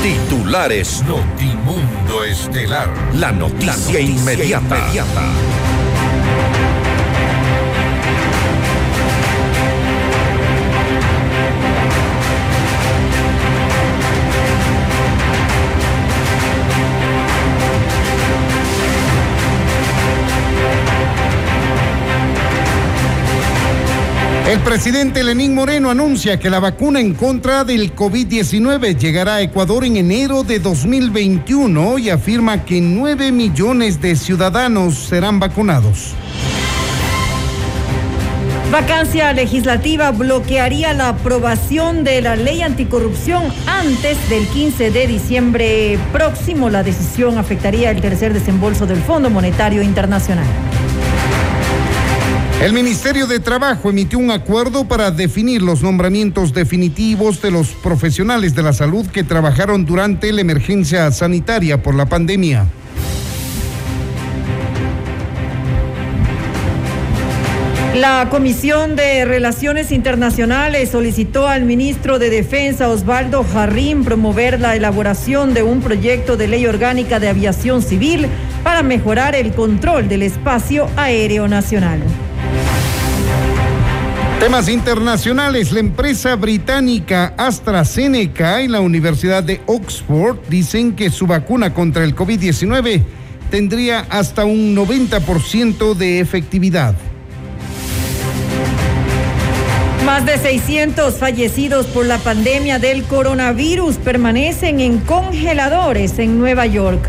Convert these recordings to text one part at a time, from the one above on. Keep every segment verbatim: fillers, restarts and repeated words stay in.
Titulares Notimundo Estelar. La noticia, La noticia inmediata. inmediata. El presidente Lenín Moreno anuncia que la vacuna en contra del COVID diecinueve llegará a Ecuador en enero de dos mil veintiuno y afirma que nueve millones de ciudadanos serán vacunados. Vacancia legislativa bloquearía la aprobación de la ley anticorrupción antes del quince de diciembre próximo. La decisión afectaría el tercer desembolso del Fondo Monetario Internacional. El Ministerio de Trabajo emitió un acuerdo para definir los nombramientos definitivos de los profesionales de la salud que trabajaron durante la emergencia sanitaria por la pandemia. La Comisión de Relaciones Internacionales solicitó al ministro de Defensa, Osvaldo Jarrín, promover la elaboración de un proyecto de ley orgánica de aviación civil para mejorar el control del espacio aéreo nacional. Temas internacionales. La empresa británica AstraZeneca y la Universidad de Oxford dicen que su vacuna contra el COVID diecinueve tendría hasta un noventa por ciento de efectividad. Más de seiscientos fallecidos por la pandemia del coronavirus permanecen en congeladores en Nueva York.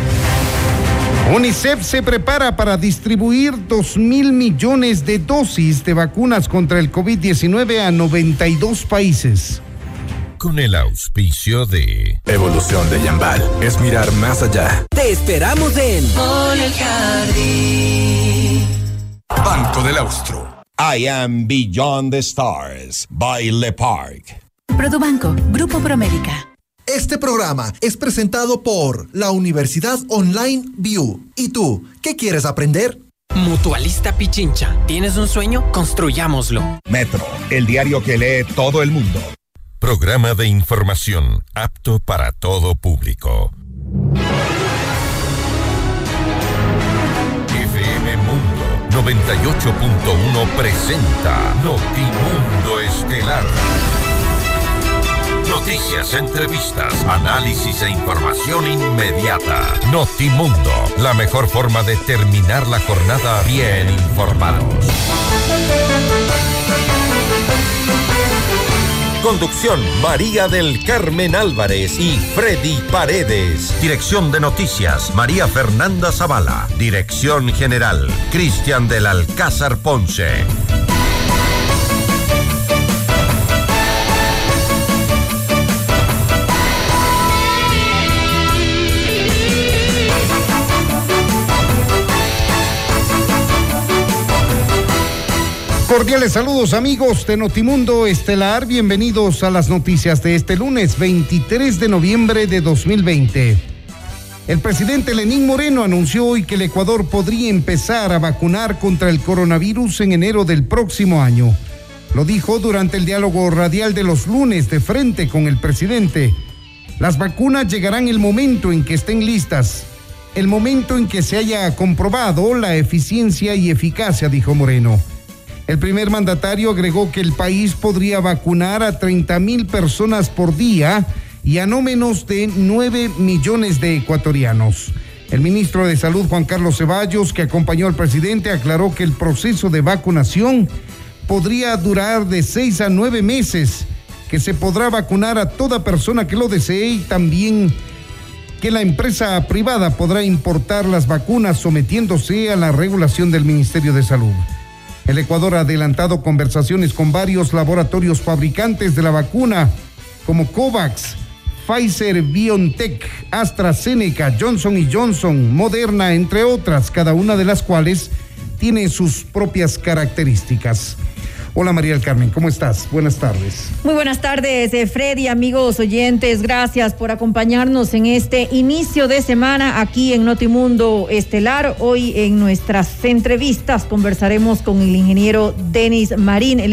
UNICEF se prepara para distribuir dos mil millones de dosis de vacunas contra el COVID diecinueve a noventa y dos países. Con el auspicio de Evolución de Yambal es mirar más allá. Te esperamos en Por el Jardín. Banco del Austro. I am Beyond the Stars by Le Parc. Produbanco, Grupo Promérica. Este programa es presentado por la Universidad Online View. ¿Y tú, qué quieres aprender? Mutualista Pichincha. ¿Tienes un sueño? Construyámoslo. Metro, el diario que lee todo el mundo. Programa de información apto para todo público. F M Mundo noventa y ocho punto uno presenta Notimundo Estelar. Noticias, entrevistas, análisis e información inmediata. Notimundo, la mejor forma de terminar la jornada bien informados. Conducción, María del Carmen Álvarez y Freddy Paredes. Dirección de Noticias, María Fernanda Zavala. Dirección General, Cristian del Alcázar Ponce. Cordiales saludos amigos de Notimundo Estelar, bienvenidos a las noticias de este lunes veintitrés de noviembre de dos mil veinte. El presidente Lenín Moreno anunció hoy que el Ecuador podría empezar a vacunar contra el coronavirus en enero del próximo año. Lo dijo durante el diálogo radial de los lunes de frente con el presidente. Las vacunas llegarán el momento en que estén listas, el momento en que se haya comprobado la eficiencia y eficacia, dijo Moreno. El primer mandatario agregó que el país podría vacunar a treinta mil personas por día y a no menos de nueve millones de ecuatorianos. El ministro de Salud, Juan Carlos Ceballos, que acompañó al presidente, aclaró que el proceso de vacunación podría durar de seis a nueve meses, que se podrá vacunar a toda persona que lo desee y también que la empresa privada podrá importar las vacunas sometiéndose a la regulación del Ministerio de Salud. El Ecuador ha adelantado conversaciones con varios laboratorios fabricantes de la vacuna, como COVAX, Pfizer, BioNTech, AstraZeneca, Johnson y Johnson, Moderna, entre otras, cada una de las cuales tiene sus propias características. Hola María del Carmen, ¿cómo estás? Buenas tardes. Muy buenas tardes, eh, Freddy, amigos oyentes, gracias por acompañarnos en este inicio de semana aquí en Notimundo Estelar. Hoy en nuestras entrevistas conversaremos con el ingeniero Denis Marín, él es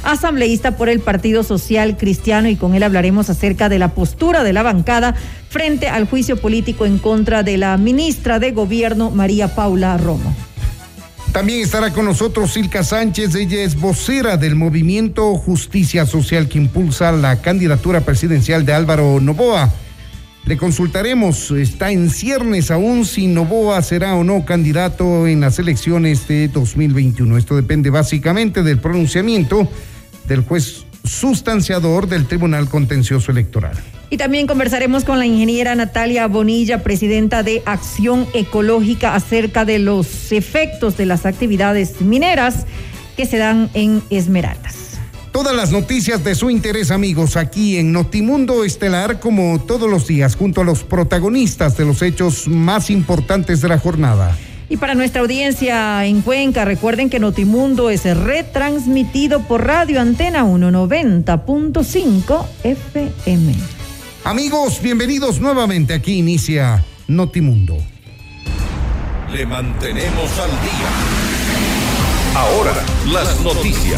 asambleísta por el Partido Social Cristiano, y con él hablaremos acerca de la postura de la bancada frente al juicio político en contra de la ministra de Gobierno, María Paula Romo. También estará con nosotros Silka Sánchez. Ella es vocera del movimiento Justicia Social que impulsa la candidatura presidencial de Álvaro Noboa. Le consultaremos, está en ciernes aún si Noboa será o no candidato en las elecciones de dos mil veintiuno. Esto depende básicamente del pronunciamiento del juez sustanciador del Tribunal Contencioso Electoral. Y también conversaremos con la ingeniera Natalia Bonilla, presidenta de Acción Ecológica, acerca de los efectos de las actividades mineras que se dan en Esmeraldas. Todas las noticias de su interés, amigos, aquí en Notimundo Estelar, como todos los días, junto a los protagonistas de los hechos más importantes de la jornada. Y para nuestra audiencia en Cuenca, recuerden que Notimundo es retransmitido por Radio Antena uno noventa punto cinco F M. Amigos, bienvenidos nuevamente. Aquí inicia Notimundo. Le mantenemos al día. Ahora, las noticias.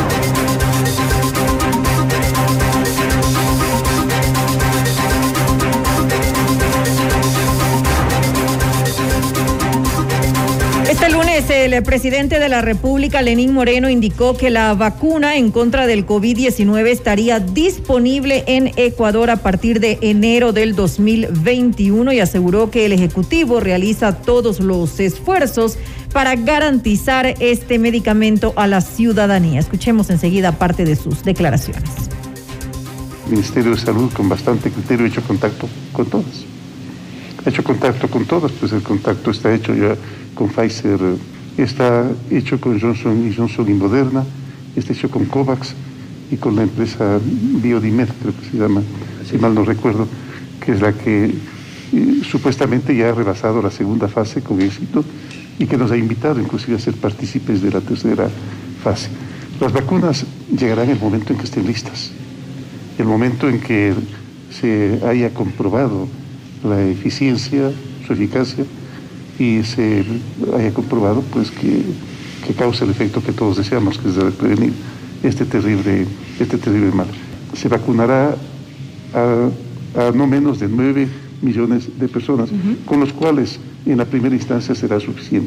Este lunes, el presidente de la República, Lenín Moreno, indicó que la vacuna en contra del COVID diecinueve estaría disponible en Ecuador a partir de enero del dos mil veintiuno y aseguró que el Ejecutivo realiza todos los esfuerzos para garantizar este medicamento a la ciudadanía. Escuchemos enseguida parte de sus declaraciones. El Ministerio de Salud, con bastante criterio, ha hecho contacto con todas. Ha hecho contacto con todas, pues el contacto está hecho ya con Pfizer, está hecho con Johnson y Johnson y Moderna, está hecho con COVAX y con la empresa Biodimed, creo que se llama, si mal no recuerdo, que es la que eh, supuestamente ya ha rebasado la segunda fase con éxito y que nos ha invitado inclusive a ser partícipes de la tercera fase. Las vacunas llegarán en el momento en que estén listas, el momento en que se haya comprobado la eficiencia, su eficacia, y se haya comprobado pues que, que causa el efecto que todos deseamos, que es de prevenir este terrible, este terrible mal. Se vacunará a, a no menos de nueve millones de personas, uh-huh. con los cuales en la primera instancia será suficiente.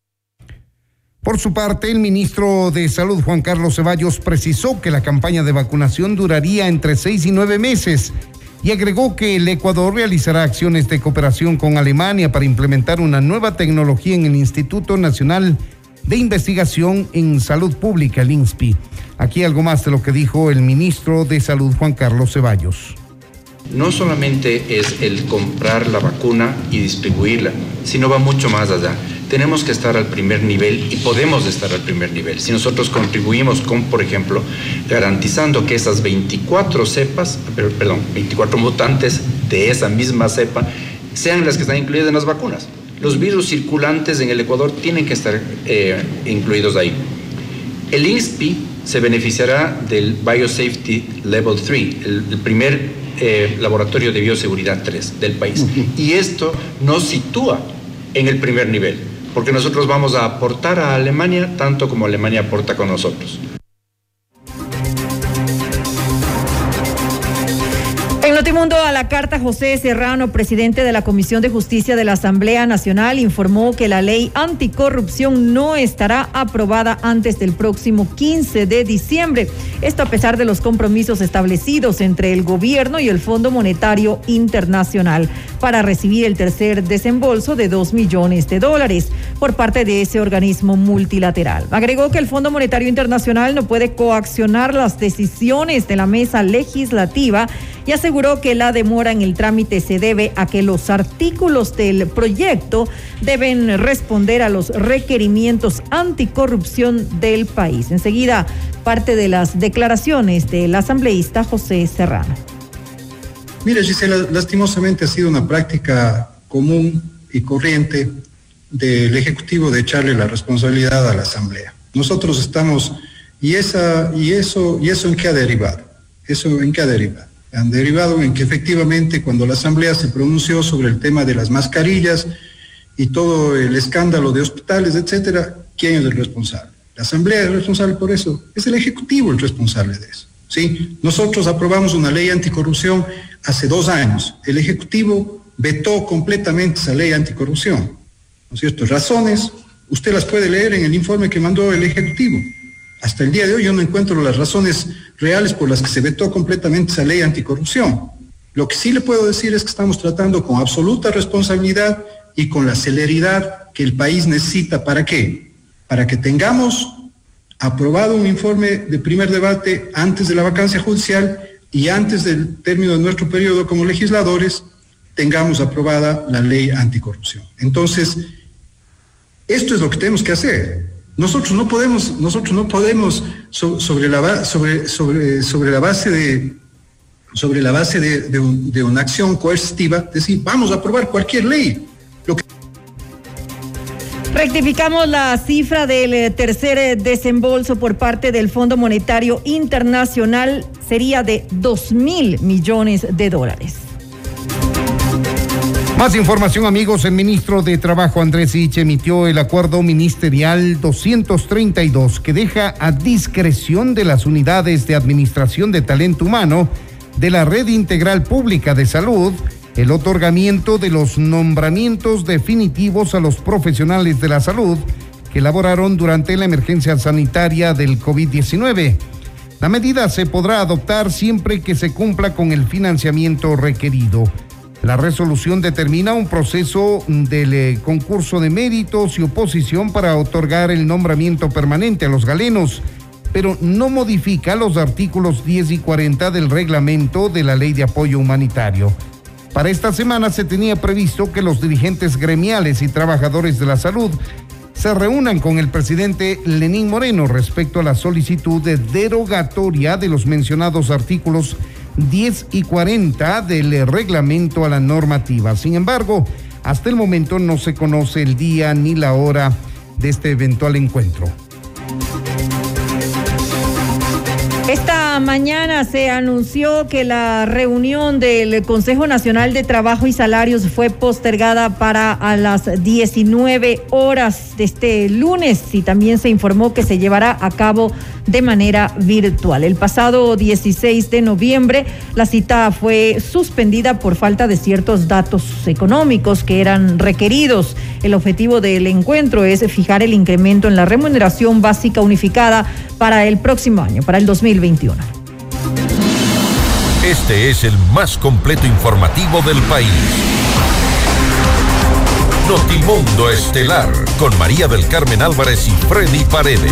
Por su parte, el ministro de Salud, Juan Carlos Ceballos, precisó que la campaña de vacunación duraría entre seis y nueve meses y agregó que el Ecuador realizará acciones de cooperación con Alemania para implementar una nueva tecnología en el Instituto Nacional de Investigación en Salud Pública, el INSPI. Aquí algo más de lo que dijo el ministro de Salud, Juan Carlos Ceballos. No solamente es el comprar la vacuna y distribuirla, sino va mucho más allá. Tenemos que estar al primer nivel y podemos estar al primer nivel. Si nosotros contribuimos con, por ejemplo, garantizando que esas veinticuatro cepas, perdón, veinticuatro mutantes de esa misma cepa sean las que están incluidas en las vacunas. Los virus circulantes en el Ecuador tienen que estar eh, incluidos ahí. El INSPI se beneficiará del Biosafety Level tres, el, el primer eh, laboratorio de bioseguridad tres del país. Uh-huh. Y esto nos sitúa en el primer nivel, porque nosotros vamos a aportar a Alemania tanto como Alemania aporta con nosotros. En Notimundo a la carta, José Serrano, presidente de la Comisión de Justicia de la Asamblea Nacional, informó que la ley anticorrupción no estará aprobada antes del próximo quince de diciembre. Esto a pesar de los compromisos establecidos entre el gobierno y el Fondo Monetario Internacional para recibir el tercer desembolso de dos millones de dólares por parte de ese organismo multilateral. Agregó que el Fondo Monetario Internacional no puede coaccionar las decisiones de la mesa legislativa y aseguró que la demora en el trámite se debe a que los artículos del proyecto deben responder a los requerimientos anticorrupción del país. Enseguida, parte de las declaraciones del asambleísta José Serrano. Mira, Gisela, lastimosamente ha sido una práctica común y corriente del Ejecutivo de echarle la responsabilidad a la Asamblea. Nosotros estamos, y, esa, y, eso, y eso ¿en qué ha derivado? ¿Eso en qué ha derivado? Han derivado en que efectivamente cuando la Asamblea se pronunció sobre el tema de las mascarillas y todo el escándalo de hospitales, etcétera, ¿quién es el responsable? La Asamblea es responsable por eso, es el Ejecutivo el responsable de eso, ¿sí? Nosotros aprobamos una ley anticorrupción hace dos años, el Ejecutivo vetó completamente esa ley anticorrupción, ¿no es cierto? Razones, usted las puede leer en el informe que mandó el Ejecutivo. Hasta el día de hoy yo no encuentro las razones reales por las que se vetó completamente esa ley anticorrupción. Lo que sí le puedo decir es que estamos tratando con absoluta responsabilidad y con la celeridad que el país necesita. ¿Para qué? Para que tengamos aprobado un informe de primer debate antes de la vacancia judicial y antes del término de nuestro periodo como legisladores, tengamos aprobada la ley anticorrupción. Entonces, esto es lo que tenemos que hacer. Nosotros no podemos, nosotros no podemos so, sobre, la, sobre, sobre, sobre la base de, sobre la base de, de, un, de una acción coercitiva decir, vamos a aprobar cualquier ley. Lo que... Rectificamos la cifra del tercer desembolso por parte del Fondo Monetario Internacional, sería de dos mil millones de dólares. Más información, amigos. El ministro de Trabajo, Andrés Ich, emitió el acuerdo ministerial doscientos treinta y dos que deja a discreción de las unidades de administración de talento humano de la Red Integral Pública de Salud el otorgamiento de los nombramientos definitivos a los profesionales de la salud que laboraron durante la emergencia sanitaria del COVID diecinueve. La medida se podrá adoptar siempre que se cumpla con el financiamiento requerido. La resolución determina un proceso del eh, concurso de méritos y oposición para otorgar el nombramiento permanente a los galenos, pero no modifica los artículos diez y cuarenta del reglamento de la Ley de Apoyo Humanitario. Para esta semana se tenía previsto que los dirigentes gremiales y trabajadores de la salud se reúnan con el presidente Lenín Moreno respecto a la solicitud de derogatoria de los mencionados artículos diez y cuarenta del reglamento a la normativa. Sin embargo, hasta el momento no se conoce el día ni la hora de este eventual encuentro. Esta mañana se anunció que la reunión del Consejo Nacional de Trabajo y Salarios fue postergada para a las diecinueve horas de este lunes y también se informó que se llevará a cabo de manera virtual. El pasado dieciséis de noviembre la cita fue suspendida por falta de ciertos datos económicos que eran requeridos. El objetivo del encuentro es fijar el incremento en la remuneración básica unificada para el próximo año, para el dos mil veintiuno. Este es el más completo informativo del país. Notimundo Estelar, con María del Carmen Álvarez y Freddy Paredes.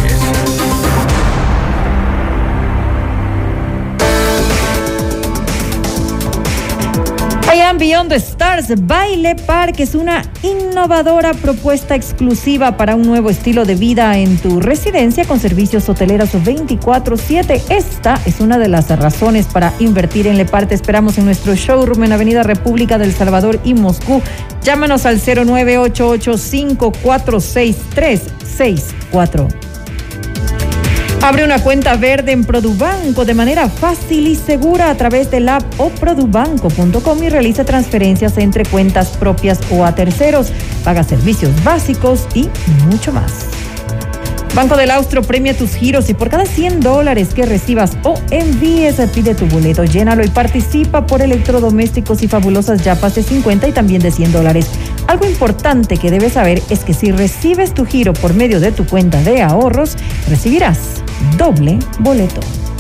I Am Beyond the Stars Baile Park es una innovadora propuesta exclusiva para un nuevo estilo de vida en tu residencia con servicios hoteleros veinticuatro siete. Esta es una de las razones para invertir en Lepar. Te esperamos en nuestro showroom en Avenida República del Salvador y Moscú. Llámanos al cero nueve ocho ocho cinco cuatro seis tres seis cuatro. Abre una cuenta verde en Produbanco de manera fácil y segura a través del app o produbanco punto com y realiza transferencias entre cuentas propias o a terceros. Paga servicios básicos y mucho más. Banco del Austro premia tus giros y por cada cien dólares que recibas o envíes, pide tu boleto, llénalo y participa por electrodomésticos y fabulosas yapas de cincuenta y también de cien dólares. Algo importante que debes saber es que si recibes tu giro por medio de tu cuenta de ahorros, recibirás doble boleto.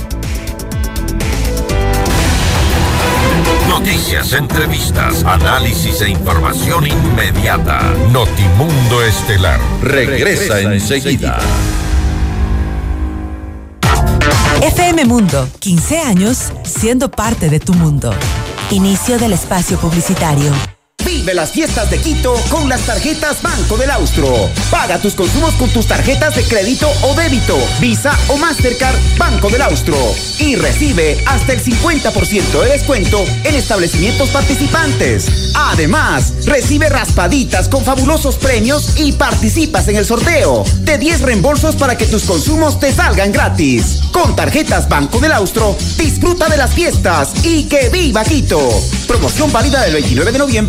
Noticias, entrevistas, análisis e información inmediata. Notimundo Estelar regresa enseguida. F M Mundo, quince años siendo parte de tu mundo. Inicio del espacio publicitario. Vive las fiestas de Quito con las tarjetas Banco del Austro. Paga tus consumos con tus tarjetas de crédito o débito, Visa o Mastercard Banco del Austro. Y recibe hasta el cincuenta por ciento de descuento en establecimientos participantes. Además, recibe raspaditas con fabulosos premios y participas en el sorteo de diez reembolsos para que tus consumos te salgan gratis. Con tarjetas Banco del Austro, disfruta de las fiestas y que viva Quito. Promoción válida del veintinueve de noviembre al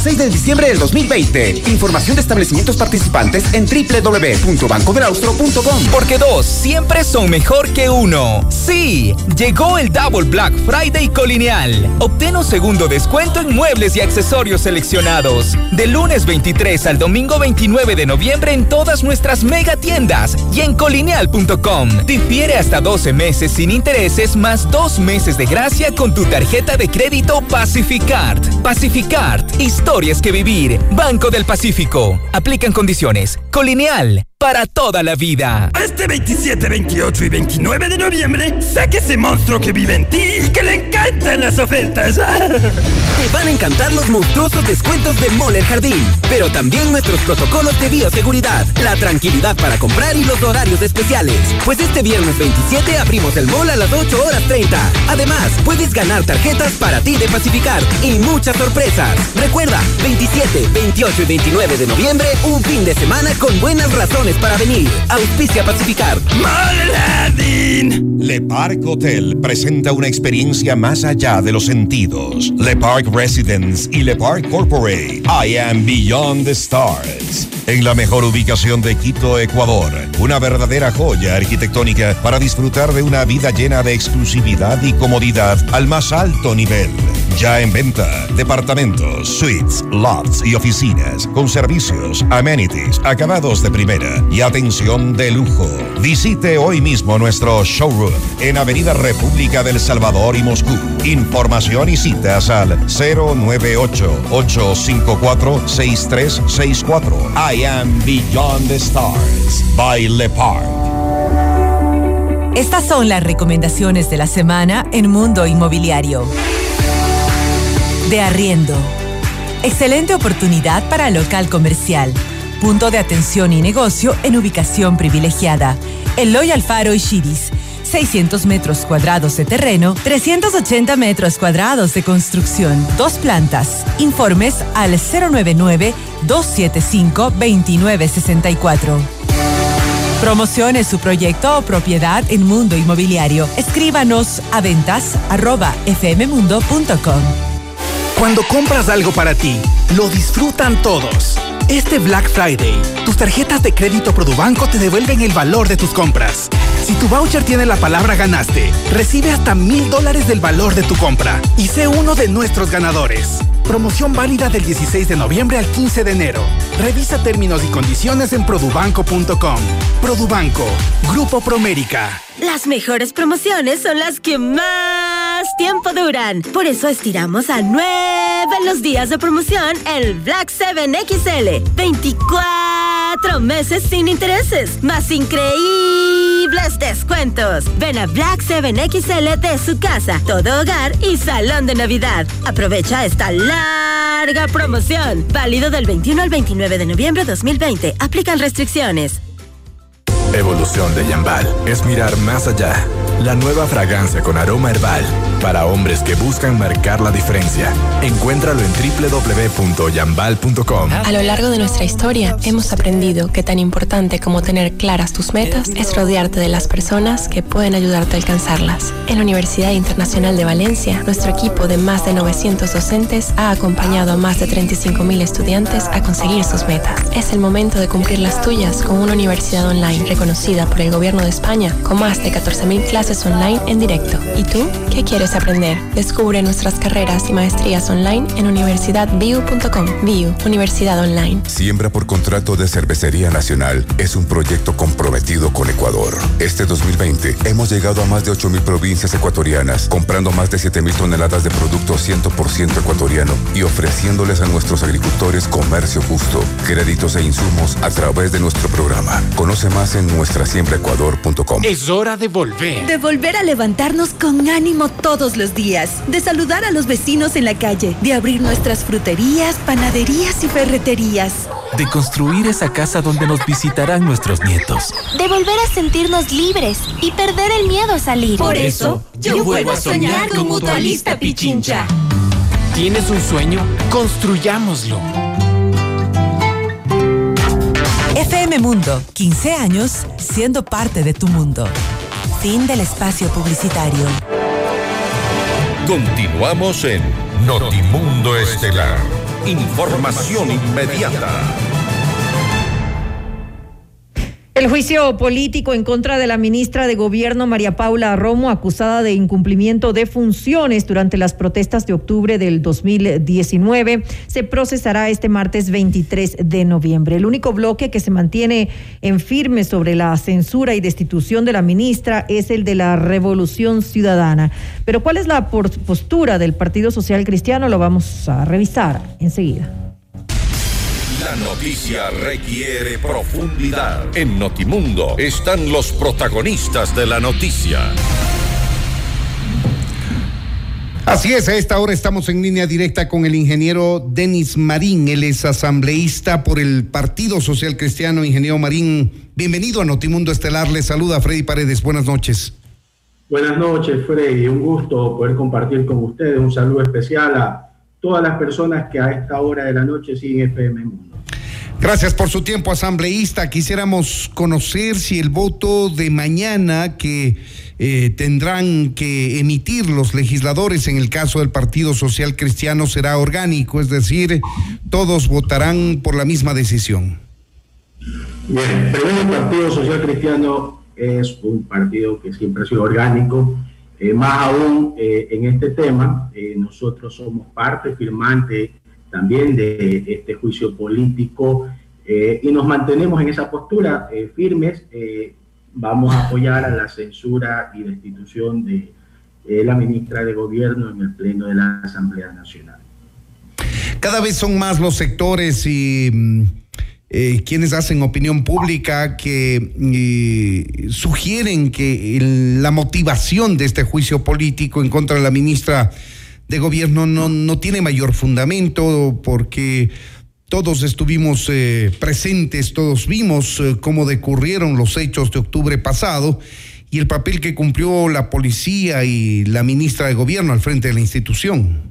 seis de diciembre del dos mil veinte. Información de establecimientos participantes en doble u doble u doble u punto banco del austro punto com. Porque dos siempre son mejor que uno. Sí, llegó el Double Black Friday Colineal. Obtén un segundo descuento en muebles y accesorios seleccionados. Del lunes veintitrés al domingo veintinueve de noviembre en todas nuestras mega tiendas y en colineal punto com. Difiere hasta doce meses sin intereses más dos meses de gracia con tu tarjeta de crédito Pacificard. Pacificard, historias que vivir. Banco del Pacífico. Aplican condiciones. Colineal, para toda la vida. Este veintisiete, veintiocho y veintinueve de noviembre, saque ese monstruo que vive en ti y que le encantan las ofertas. Te van a encantar los monstruosos descuentos de Mall El Jardín, pero también nuestros protocolos de bioseguridad, la tranquilidad para comprar y los horarios especiales. Pues este viernes veintisiete abrimos el mall a las ocho horas treinta. Además, puedes ganar tarjetas para ti de Pacificar y muchas sorpresas. Recuerda, veintisiete, veintiocho y veintinueve de noviembre, un fin de semana con buenas razones para venir. Auspicia Pacificar. Mall El Jardín. Le Parc Hotel presenta una experiencia más allá de los sentidos. Le Parc Residence y Le Parc Corporate. I am Beyond the Stars. En la mejor ubicación de Quito, Ecuador. Una verdadera joya arquitectónica para disfrutar de una vida llena de exclusividad y comodidad al más alto nivel. Ya en venta, departamentos, suites, lots y oficinas con servicios, amenities, acabados de primera y atención de lujo. Visite hoy mismo nuestro showroom en Avenida República del Salvador y Moscú. Información y citas al cero nueve ocho, ocho cinco cuatro, seis tres seis cuatro. I am Beyond the Stars by Le Parc. Estas son las recomendaciones de la semana en Mundo Inmobiliario. De arriendo. Excelente oportunidad para local comercial. Punto de atención y negocio en ubicación privilegiada. Eloy Alfaro y Chiris. seiscientos metros cuadrados de terreno, trescientos ochenta metros cuadrados de construcción. Dos plantas. Informes al cero nueve nueve, dos siete cinco, dos nueve seis cuatro. Promocione su proyecto o propiedad en Mundo Inmobiliario. Escríbanos a ventas arroba fmmundo punto com. Cuando compras algo para ti, lo disfrutan todos. Este Black Friday, tus tarjetas de crédito Produbanco te devuelven el valor de tus compras. Si tu voucher tiene la palabra ganaste, recibe hasta mil dólares del valor de tu compra y sé uno de nuestros ganadores. Promoción válida del dieciséis de noviembre al quince de enero. Revisa términos y condiciones en produbanco punto com. Produbanco, Grupo Promérica. Las mejores promociones son las que más tiempo duran. Por eso estiramos a nueve los días de promoción el Black siete X L. veinticuatro meses sin intereses, más increíbles descuentos. Ven a Black siete X L de su casa, todo hogar y salón de Navidad. Aprovecha esta larga promoción. Válido del veintiuno al veintinueve de noviembre de dos mil veinte. Aplican restricciones. Evolución de Yambal es mirar más allá. La nueva fragancia con aroma herbal para hombres que buscan marcar la diferencia. Encuéntralo en doble u doble u doble u punto yambal punto com. A lo largo de nuestra historia hemos aprendido que tan importante como tener claras tus metas es rodearte de las personas que pueden ayudarte a alcanzarlas. En la Universidad Internacional de Valencia, nuestro equipo de más de novecientos docentes ha acompañado a más de treinta y cinco mil estudiantes a conseguir sus metas. Es el momento de cumplir las tuyas con una universidad online reconocida por el Gobierno de España con más de catorce mil clases online en directo. ¿Y tú? ¿Qué quieres aprender? Descubre nuestras carreras y maestrías online en universidad biu punto com. Biu, Universidad Online. Siembra por Contrato de Cervecería Nacional es un proyecto comprometido con Ecuador. Este dos mil veinte hemos llegado a más de ocho mil provincias ecuatorianas, comprando más de siete mil toneladas de producto cien por ciento ecuatoriano y ofreciéndoles a nuestros agricultores comercio justo, créditos e insumos a través de nuestro programa. Conoce más en nuestra siembra ecuador punto com. Es hora de volver. De volver a levantarnos con ánimo todos los días, de saludar a los vecinos en la calle, de abrir nuestras fruterías, panaderías y ferreterías. De construir esa casa donde nos visitarán nuestros nietos. De volver a sentirnos libres y perder el miedo a salir. Por eso, yo vuelvo a soñar con Mutualista Pichincha. ¿Tienes un sueño? Construyámoslo. F M Mundo, quince años siendo parte de tu mundo. Fin del espacio publicitario. Continuamos en Notimundo Estelar. Información inmediata. El juicio político en contra de la ministra de Gobierno, María Paula Romo, acusada de incumplimiento de funciones durante las protestas de octubre del dos mil diecinueve, se procesará este martes veintitrés de noviembre. El único bloque que se mantiene en firme sobre la censura y destitución de la ministra es el de la Revolución Ciudadana. Pero ¿cuál es la postura del Partido Social Cristiano? Lo vamos a revisar enseguida. La noticia requiere profundidad. En Notimundo están los protagonistas de la noticia. Así es, a esta hora estamos en línea directa con el ingeniero Denis Marín. Él es asambleísta por el Partido Social Cristiano. Ingeniero Marín, bienvenido a Notimundo Estelar. Le saluda Freddy Paredes. Buenas noches. Buenas noches, Freddy. Un gusto poder compartir con ustedes. Un saludo especial a todas las personas que a esta hora de la noche siguen F M Mundo. Gracias por su tiempo, asambleísta. Quisiéramos conocer si el voto de mañana que eh, tendrán que emitir los legisladores en el caso del Partido Social Cristiano será orgánico, es decir, todos votarán por la misma decisión. Bien, primero, el Partido Social Cristiano es un partido que siempre ha sido orgánico. Eh, más aún eh, en este tema, eh, nosotros somos parte firmante también de este juicio político eh, y nos mantenemos en esa postura eh, firmes. Eh, vamos a apoyar a la censura y destitución de eh, la ministra de Gobierno en el Pleno de la Asamblea Nacional. Cada vez son más los sectores y Eh, quienes hacen opinión pública que eh, sugieren que el, la motivación de este juicio político en contra de la ministra de Gobierno no, no tiene mayor fundamento, porque todos estuvimos eh, presentes, todos vimos eh, cómo decurrieron los hechos de octubre pasado y el papel que cumplió la policía y la ministra de Gobierno al frente de la institución.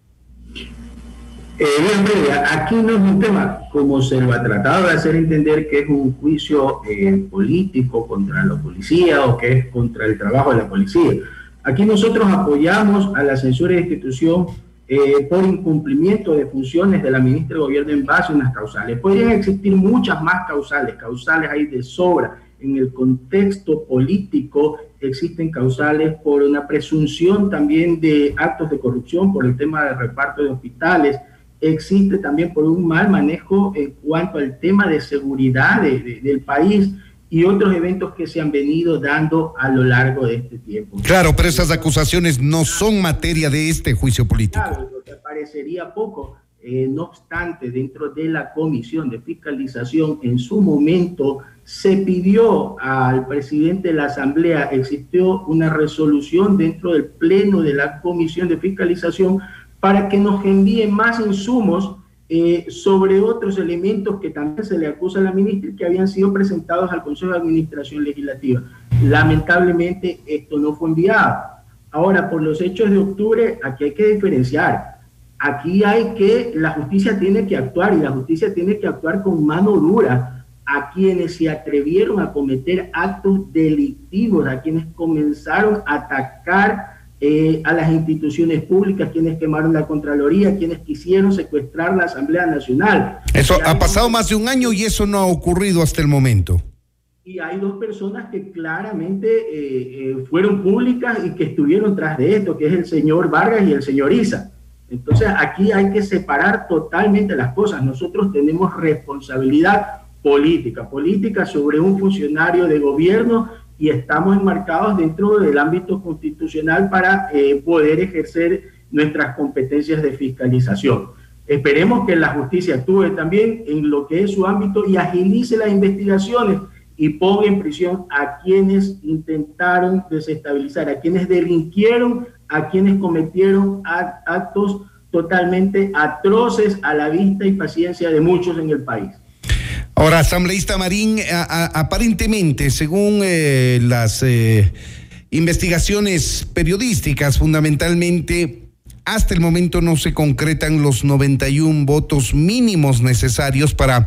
Eh, bien, bien, aquí no es un tema, como se lo ha tratado de hacer entender, que es un juicio eh, político contra la policía o que es contra el trabajo de la policía. Aquí nosotros apoyamos a la censura y destitución eh, por incumplimiento de funciones de la ministra de Gobierno en base a unas causales. Podrían existir muchas más causales, causales hay de sobra. En el contexto político existen causales por una presunción también de actos de corrupción, por el tema del reparto de hospitales. Existe también por un mal manejo en cuanto al tema de seguridad de, de, del país y otros eventos que se han venido dando a lo largo de este tiempo. Claro, pero esas acusaciones no son materia de este juicio político. Claro, lo que parecería poco. Eh, no obstante, dentro de la Comisión de Fiscalización, en su momento se pidió al presidente de la Asamblea, existió una resolución dentro del Pleno de la Comisión de Fiscalización para que nos envíen más insumos eh, sobre otros elementos que también se le acusa a la ministra y que habían sido presentados al Consejo de Administración Legislativa. Lamentablemente esto no fue enviado. Ahora, por los hechos de octubre, aquí hay que diferenciar. Aquí hay que, la justicia tiene que actuar y la justicia tiene que actuar con mano dura a quienes se atrevieron a cometer actos delictivos, a quienes comenzaron a atacar Eh, a las instituciones públicas, quienes quemaron la Contraloría, quienes quisieron secuestrar la Asamblea Nacional. Eso ha pasado más de un año y eso no ha ocurrido hasta el momento. Y hay dos personas que claramente eh, eh, fueron públicas y que estuvieron tras de esto, que es el señor Vargas y el señor Isa. Entonces aquí hay que separar totalmente las cosas. Nosotros tenemos responsabilidad política, política sobre un funcionario de gobierno y estamos enmarcados dentro del ámbito constitucional para eh, poder ejercer nuestras competencias de fiscalización. Esperemos que la justicia actúe también en lo que es su ámbito y agilice las investigaciones y ponga en prisión a quienes intentaron desestabilizar, a quienes delinquieron, a quienes cometieron actos totalmente atroces a la vista y paciencia de muchos en el país. Ahora, asambleísta Marín, a, a, aparentemente, según eh, las eh, investigaciones periodísticas, fundamentalmente, hasta el momento no se concretan los noventa y un votos mínimos necesarios para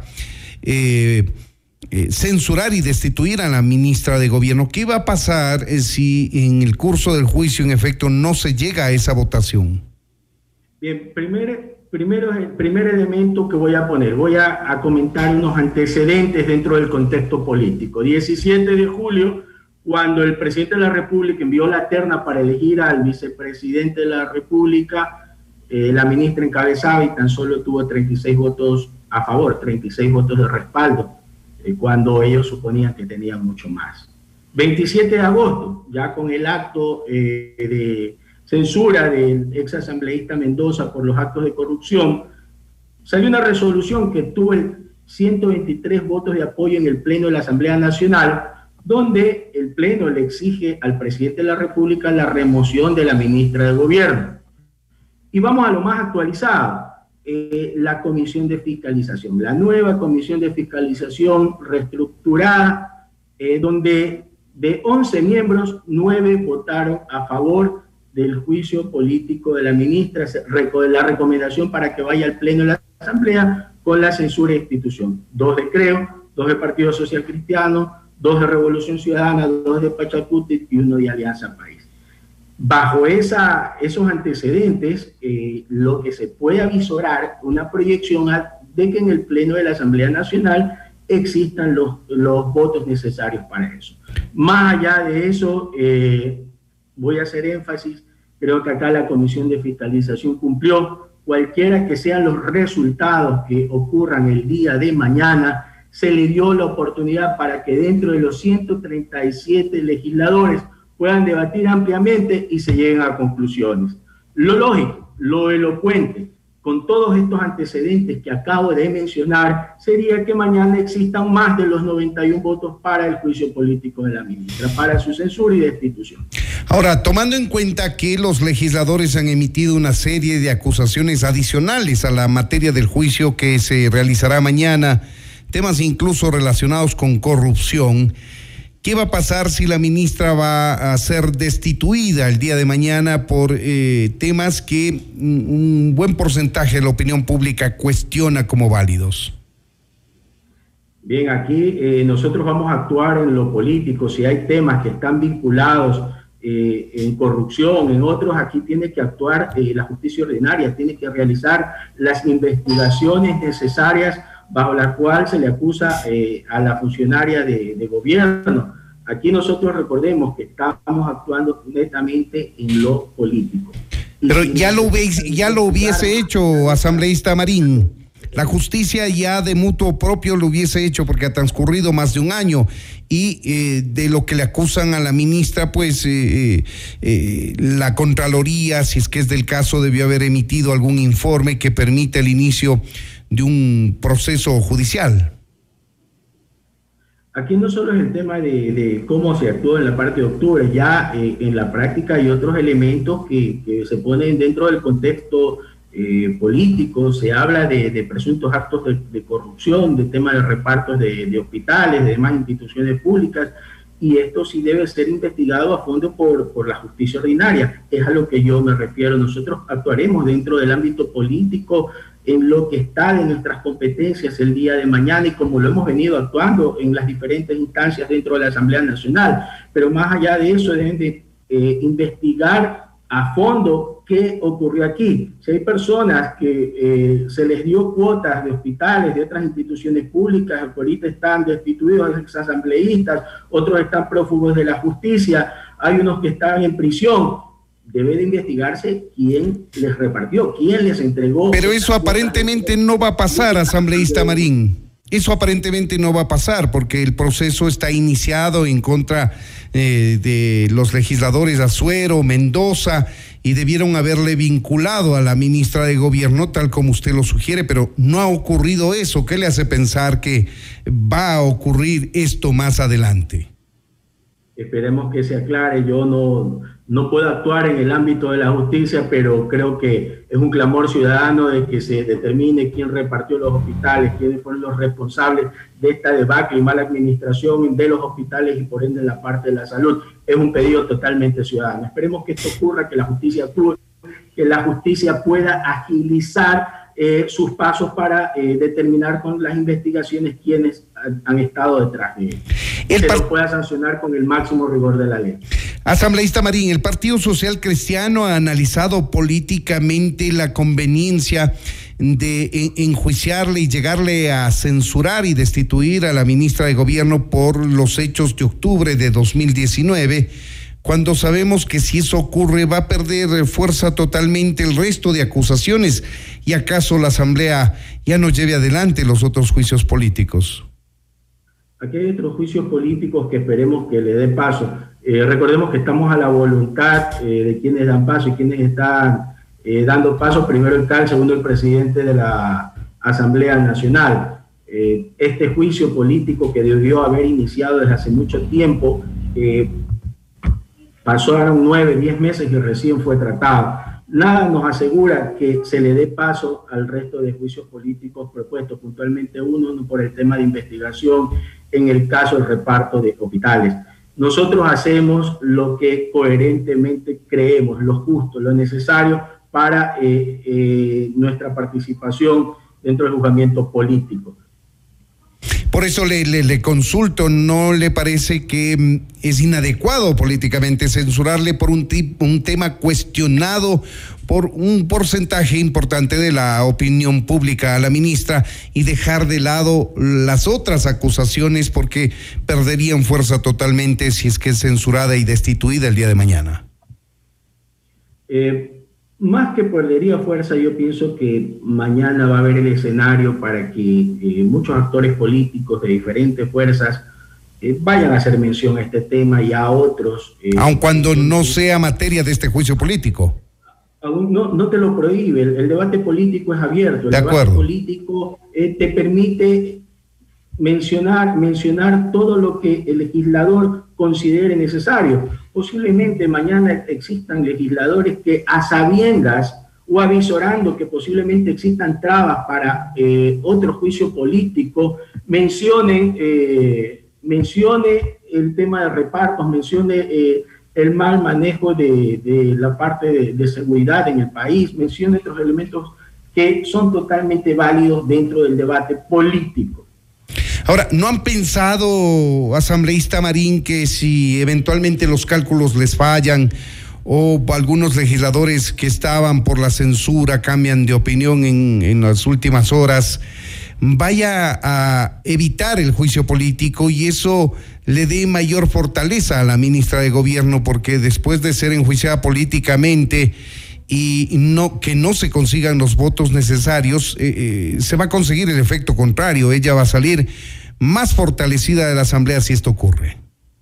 eh, eh, censurar y destituir a la ministra de Gobierno. ¿Qué va a pasar eh, si en el curso del juicio, en efecto, no se llega a esa votación? Bien, primero, primero, el primer elemento que voy a poner, voy a, a comentar unos antecedentes dentro del contexto político. diecisiete de julio, cuando el presidente de la República envió la terna para elegir al vicepresidente de la República, eh, la ministra encabezaba y tan solo tuvo treinta y seis votos a favor, treinta y seis votos de respaldo, eh, cuando ellos suponían que tenían mucho más. veintisiete de agosto, ya con el acto eh, de censura del ex asambleísta Mendoza por los actos de corrupción, salió una resolución que tuvo ciento veintitrés votos de apoyo en el Pleno de la Asamblea Nacional, donde el Pleno le exige al presidente de la República la remoción de la ministra de Gobierno. Y vamos a lo más actualizado, eh, la Comisión de Fiscalización, la nueva Comisión de Fiscalización reestructurada, eh, donde de once miembros, nueve votaron a favor del juicio político de la ministra, la recomendación para que vaya al Pleno de la Asamblea con la censura de institución. Dos de Creo, dos del Partido Social Cristiano, dos de Revolución Ciudadana, dos de Pachacuti y uno de Alianza País. Bajo esa, esos antecedentes, eh, lo que se puede avisorar, una proyección de que en el Pleno de la Asamblea Nacional existan los, los votos necesarios para eso. Más allá de eso, eh, voy a hacer énfasis, creo que acá la Comisión de Fiscalización cumplió, cualquiera que sean los resultados que ocurran el día de mañana, se le dio la oportunidad para que dentro de los ciento treinta y siete legisladores puedan debatir ampliamente y se lleguen a conclusiones. Lo lógico, lo elocuente, con todos estos antecedentes que acabo de mencionar, sería que mañana existan más de los noventa y uno votos para el juicio político de la ministra, para su censura y destitución. Ahora, tomando en cuenta que los legisladores han emitido una serie de acusaciones adicionales a la materia del juicio que se realizará mañana, temas incluso relacionados con corrupción, ¿qué va a pasar si la ministra va a ser destituida el día de mañana por eh, temas que un buen porcentaje de la opinión pública cuestiona como válidos? Bien, aquí eh, nosotros vamos a actuar en lo político. Si hay temas que están vinculados eh, en corrupción, en otros, aquí tiene que actuar eh, la justicia ordinaria, tiene que realizar las investigaciones necesarias bajo la cual se le acusa eh, a la funcionaria de, de gobierno. Aquí nosotros recordemos que estamos actuando netamente en lo político. Pero ya lo, hubiese, ya lo hubiese hecho, asambleísta Marín. La justicia ya de mutuo propio lo hubiese hecho porque ha transcurrido más de un año y eh, de lo que le acusan a la ministra, pues eh, eh, la Contraloría, si es que es del caso, debió haber emitido algún informe que permita el inicio de un proceso judicial. Aquí no solo es el tema de, de cómo se actuó en la parte de octubre, ya eh, en la práctica hay otros elementos que, que se ponen dentro del contexto eh, político. Se habla de, de presuntos actos de, de corrupción, de temas de repartos de, de hospitales, de demás instituciones públicas, y esto sí debe ser investigado a fondo por, por la justicia ordinaria. Es a lo que yo me refiero. Nosotros actuaremos dentro del ámbito político en lo que está de nuestras competencias el día de mañana y como lo hemos venido actuando en las diferentes instancias dentro de la Asamblea Nacional. Pero más allá de eso deben de eh, investigar a fondo qué ocurrió aquí. Si hay personas que eh, se les dio cuotas de hospitales, de otras instituciones públicas, que ahorita están destituidos, exasambleístas, otros están prófugos de la justicia, hay unos que están en prisión, debe de investigarse quién les repartió, quién les entregó. Pero eso aparentemente no va a pasar, asambleísta Marín. Eso aparentemente no va a pasar porque el proceso está iniciado en contra eh, de los legisladores Azuero, Mendoza, y debieron haberle vinculado a la ministra de Gobierno tal como usted lo sugiere, pero no ha ocurrido eso. ¿Qué le hace pensar que va a ocurrir esto más adelante? Esperemos que se aclare. Yo no, no puedo actuar en el ámbito de la justicia, pero creo que es un clamor ciudadano de que se determine quién repartió los hospitales, quiénes fueron los responsables de esta debacle y mala administración de los hospitales y por ende en la parte de la salud. Es un pedido totalmente ciudadano. Esperemos que esto ocurra, que la justicia actúe, que la justicia pueda agilizar Eh, sus pasos para eh, determinar con las investigaciones quiénes han, han estado detrás de él. Que se lo pueda sancionar con el máximo rigor de la ley. Asambleísta Marín, el Partido Social Cristiano ha analizado políticamente la conveniencia de enjuiciarle y llegarle a censurar y destituir a la ministra de Gobierno por los hechos de octubre de dos mil diecinueve, cuando sabemos que si eso ocurre va a perder fuerza totalmente el resto de acusaciones y acaso la Asamblea ya no lleve adelante los otros juicios políticos? Aquí hay otros juicios políticos que esperemos que le dé paso. Eh, recordemos que estamos a la voluntad eh, de quienes dan paso y quienes están eh, dando paso, primero el C A L, segundo el presidente de la Asamblea Nacional. Eh, este juicio político que debió haber iniciado desde hace mucho tiempo, eh, pasaron nueve, diez meses y recién fue tratado. Nada nos asegura que se le dé paso al resto de juicios políticos propuestos, puntualmente uno por el tema de investigación en el caso del reparto de hospitales. Nosotros hacemos lo que coherentemente creemos, lo justo, lo necesario para eh, eh, nuestra participación dentro del juzgamiento político. Por eso le, le, le consulto, ¿no le parece que es inadecuado políticamente censurarle por un, tip, un tema cuestionado por un porcentaje importante de la opinión pública a la ministra y dejar de lado las otras acusaciones porque perderían fuerza totalmente si es que es censurada y destituida el día de mañana? Eh, Más que perdería fuerza, yo pienso que mañana va a haber el escenario para que eh, muchos actores políticos de diferentes fuerzas eh, vayan a hacer mención a este tema y a otros. Eh, Aun cuando no sea materia de este juicio político. Aún no, no te lo prohíbe, el, el debate político es abierto. El de debate acuerdo. político eh, te permite mencionar, mencionar todo lo que el legislador considere necesario. Posiblemente mañana existan legisladores que a sabiendas o avisorando que posiblemente existan trabas para eh, otro juicio político, mencionen, eh, mencione el tema de repartos, mencione eh, el mal manejo de, de la parte de, de seguridad en el país, mencione otros elementos que son totalmente válidos dentro del debate político. Ahora, ¿no han pensado, asambleísta Marín, que si eventualmente los cálculos les fallan o algunos legisladores que estaban por la censura cambian de opinión en, en las últimas horas, vaya a evitar el juicio político y eso le dé mayor fortaleza a la ministra de Gobierno, porque después de ser enjuiciada políticamente y no que no se consigan los votos necesarios, eh, eh, se va a conseguir el efecto contrario? Ella va a salir más fortalecida de la Asamblea si esto ocurre.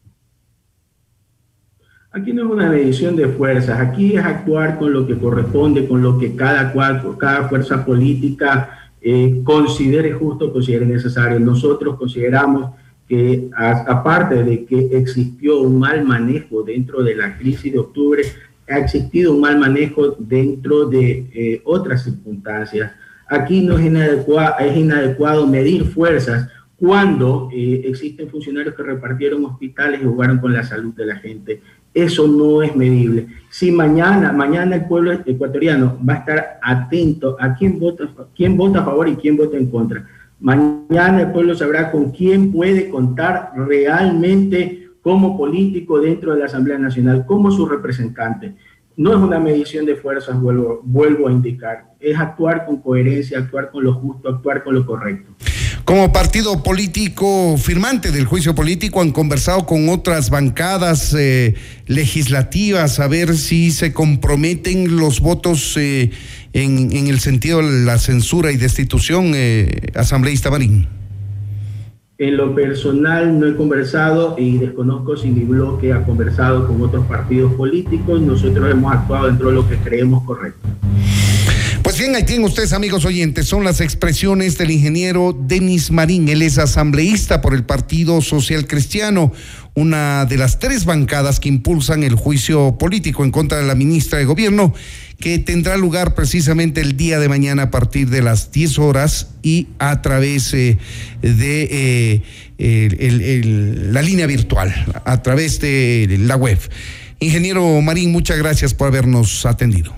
Aquí no es una medición de fuerzas, aquí es actuar con lo que corresponde, con lo que cada cual, cada fuerza política eh, considere justo, considere necesario. Nosotros consideramos que a, aparte de que existió un mal manejo dentro de la crisis de octubre, ha existido un mal manejo dentro de eh, otras circunstancias. Aquí no es inadecuado, es inadecuado medir fuerzas cuando eh, existen funcionarios que repartieron hospitales y jugaron con la salud de la gente. Eso no es medible. Si mañana, mañana el pueblo ecuatoriano va a estar atento a quién vota, quién vota a favor y quién vota en contra. Mañana el pueblo sabrá con quién puede contar realmente como político dentro de la Asamblea Nacional, como su representante. No es una medición de fuerzas, vuelvo, vuelvo a indicar. Es actuar con coherencia, actuar con lo justo, actuar con lo correcto. Como partido político firmante del juicio político, ¿han conversado con otras bancadas eh, legislativas a ver si se comprometen los votos eh, en, en el sentido de la censura y destitución, eh, asambleísta Marín? En lo personal no he conversado y desconozco si mi bloque ha conversado con otros partidos políticos. Nosotros hemos actuado dentro de lo que creemos correcto. Pues bien, ahí tienen ustedes, amigos oyentes, son las expresiones del ingeniero Denis Marín. Él es asambleísta por el Partido Social Cristiano, una de las tres bancadas que impulsan el juicio político en contra de la ministra de Gobierno, que tendrá lugar precisamente el día de mañana a partir de las diez horas y a través eh, de eh, el, el, el, la línea virtual, a través de la web. Ingeniero Marín, muchas gracias por habernos atendido.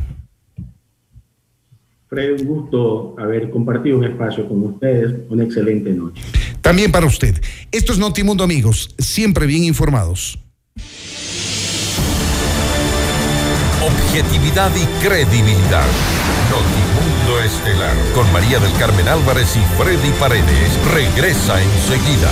Fue un gusto haber compartido un espacio con ustedes. Una excelente noche. También para usted. Esto es Notimundo, amigos, siempre bien informados. Objetividad y credibilidad. Notimundo Estelar con María del Carmen Álvarez y Freddy Paredes regresa enseguida.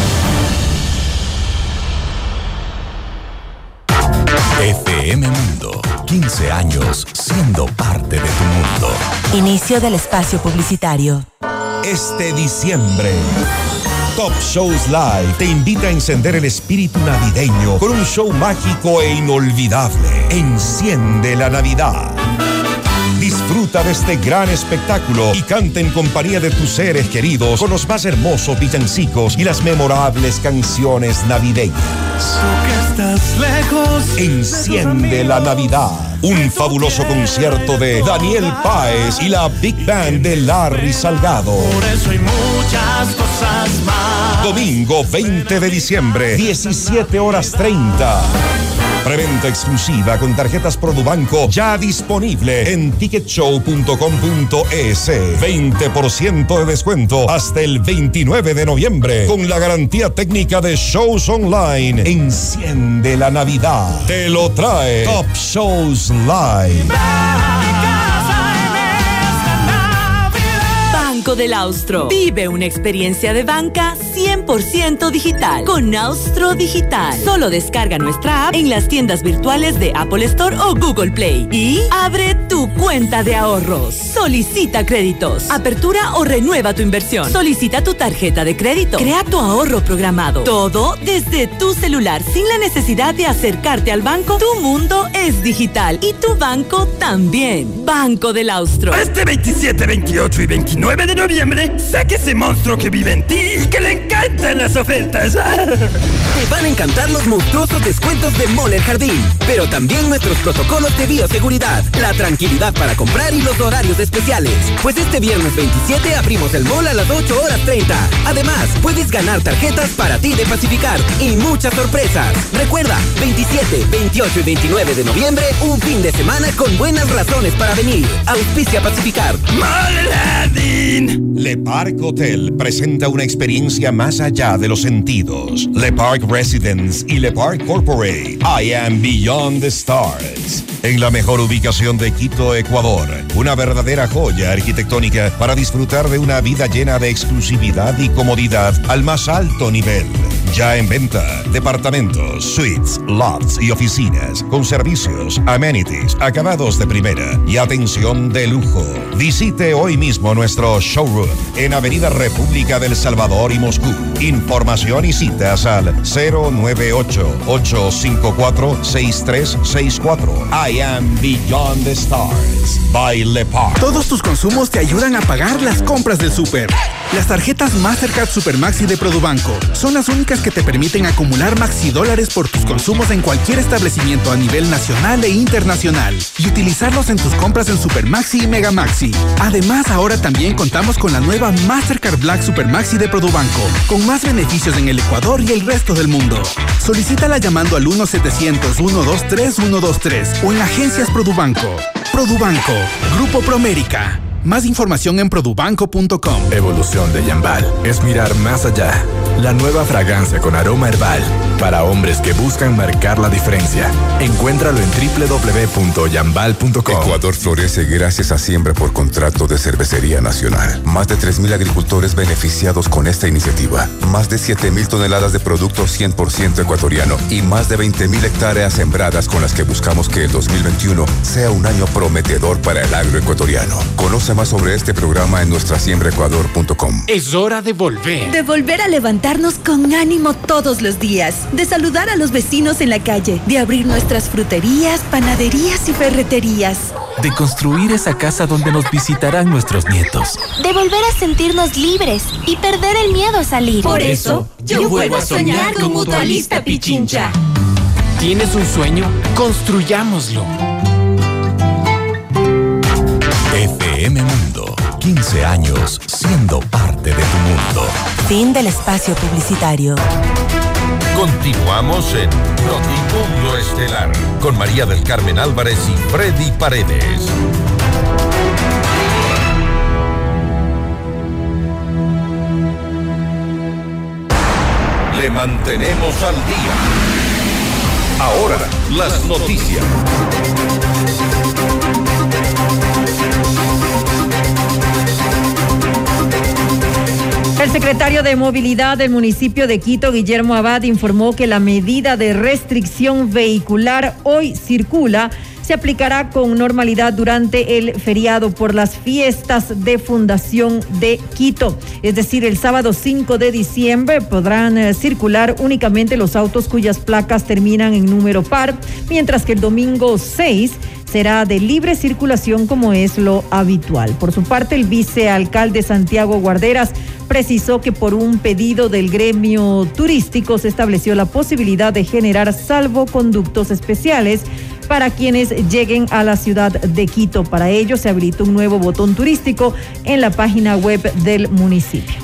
F M Mundo, quince años siendo parte de tu mundo. Inicio del espacio publicitario. Este diciembre, Top Shows Live te invita a encender el espíritu navideño con un show mágico e inolvidable. Enciende la Navidad. Disfruta de este gran espectáculo y canta en compañía de tus seres queridos con los más hermosos villancicos y las memorables canciones navideñas. Tú que estás lejos. Enciende la Navidad. Un fabuloso concierto de Daniel Páez y la Big Band de Larry Salgado. Por eso hay muchas cosas más. Domingo veinte de diciembre, diecisiete horas treinta. Preventa exclusiva con tarjetas Produbanco ya disponible en ticket show punto com punto es. veinte por ciento de descuento hasta el veintinueve de noviembre con la garantía técnica de Shows Online. Enciende la Navidad. Te lo trae Top Shows Live. Banco del Austro. Vive una experiencia de banca cien por ciento digital con Austro Digital. Solo descarga nuestra app en las tiendas virtuales de Apple Store o Google Play y abre tu cuenta de ahorros. Solicita créditos, apertura o renueva tu inversión. Solicita tu tarjeta de crédito. Crea tu ahorro programado. Todo desde tu celular sin la necesidad de acercarte al banco. Tu mundo es digital y tu banco también. Banco del Austro. Este veintisiete, veintiocho y veintinueve de noviembre, saque ese monstruo que vive en ti y que le encantan las ofertas. Te van a encantar los monstruosos descuentos de Mall El Jardín, pero también nuestros protocolos de bioseguridad, la tranquilidad para comprar y los horarios especiales. Pues este viernes veintisiete abrimos el mall a las ocho horas treinta. Además, puedes ganar tarjetas para ti de Pacificar y muchas sorpresas. Recuerda, veintisiete, veintiocho y veintinueve de noviembre, un fin de semana con buenas razones para venir. Auspicia Pacificar. Mall El Jardín. Le Parc Hotel presenta una experiencia más allá de los sentidos. Le Parc Residence y Le Parc Corporate. I am Beyond the Stars. En la mejor ubicación de Quito, Ecuador. Una verdadera joya arquitectónica para disfrutar de una vida llena de exclusividad y comodidad al más alto nivel. Ya en venta, departamentos, suites, lofts y oficinas con servicios, amenities, acabados de primera y atención de lujo. Visite hoy mismo nuestro showroom en Avenida República del Salvador y Moscú. Información y citas al cero nueve ocho, ocho cinco cuatro, seis tres seis cuatro. I am Beyond the Stars by Le Parc. Todos tus consumos te ayudan a pagar las compras del súper. Las tarjetas Mastercard Supermaxi de Produbanco son las únicas que te permiten acumular maxi dólares por tus consumos en cualquier establecimiento a nivel nacional e internacional y utilizarlos en tus compras en Supermaxi y Megamaxi. Además, ahora también contamos con la nueva Mastercard Black Supermaxi de Produbanco, con más beneficios en el Ecuador y el resto del mundo. Solicítala llamando al uno setecientos, ciento veintitrés, ciento veintitrés o en agencias Produbanco. Produbanco, Grupo Promérica. Más información en produbanco punto com. Evolución de Yambal es mirar más allá. La nueva fragancia con aroma herbal para hombres que buscan marcar la diferencia. Encuéntralo en doble u doble u doble u punto yambal punto com. Ecuador florece gracias a Siembra por Contrato de Cervecería Nacional. Más de tres mil agricultores beneficiados con esta iniciativa. Más de siete mil toneladas de productos cien por ciento ecuatoriano y más de veinte mil hectáreas sembradas con las que buscamos que el dos mil veintiuno sea un año prometedor para el agro ecuatoriano. Conoce más sobre este programa en nuestra siembra ecuador punto com. Es hora de volver. De volver a levantarnos con ánimo todos los días. De saludar a los vecinos en la calle. De abrir nuestras fruterías, panaderías y ferreterías. De construir esa casa donde nos visitarán nuestros nietos. De volver a sentirnos libres y perder el miedo a salir. Por eso, yo vuelvo a soñar con Mutualista Pichincha. ¿Tienes un sueño? Construyámoslo. F M Mundo, quince años siendo parte de tu mundo. Fin del espacio publicitario. Continuamos en Notimundo Estelar con María del Carmen Álvarez y Freddy Paredes. Le mantenemos al día. Ahora, las noticias. El secretario de Movilidad del municipio de Quito, Guillermo Abad, informó que la medida de restricción vehicular hoy circula se aplicará con normalidad durante el feriado por las fiestas de Fundación de Quito. Es decir, el sábado cinco de diciembre podrán eh, circular únicamente los autos cuyas placas terminan en número par, mientras que el domingo seis será de libre circulación como es lo habitual. Por su parte, el vicealcalde Santiago Guarderas precisó que por un pedido del gremio turístico se estableció la posibilidad de generar salvoconductos especiales para quienes lleguen a la ciudad de Quito. Para ello se habilitó un nuevo botón turístico en la página web del municipio.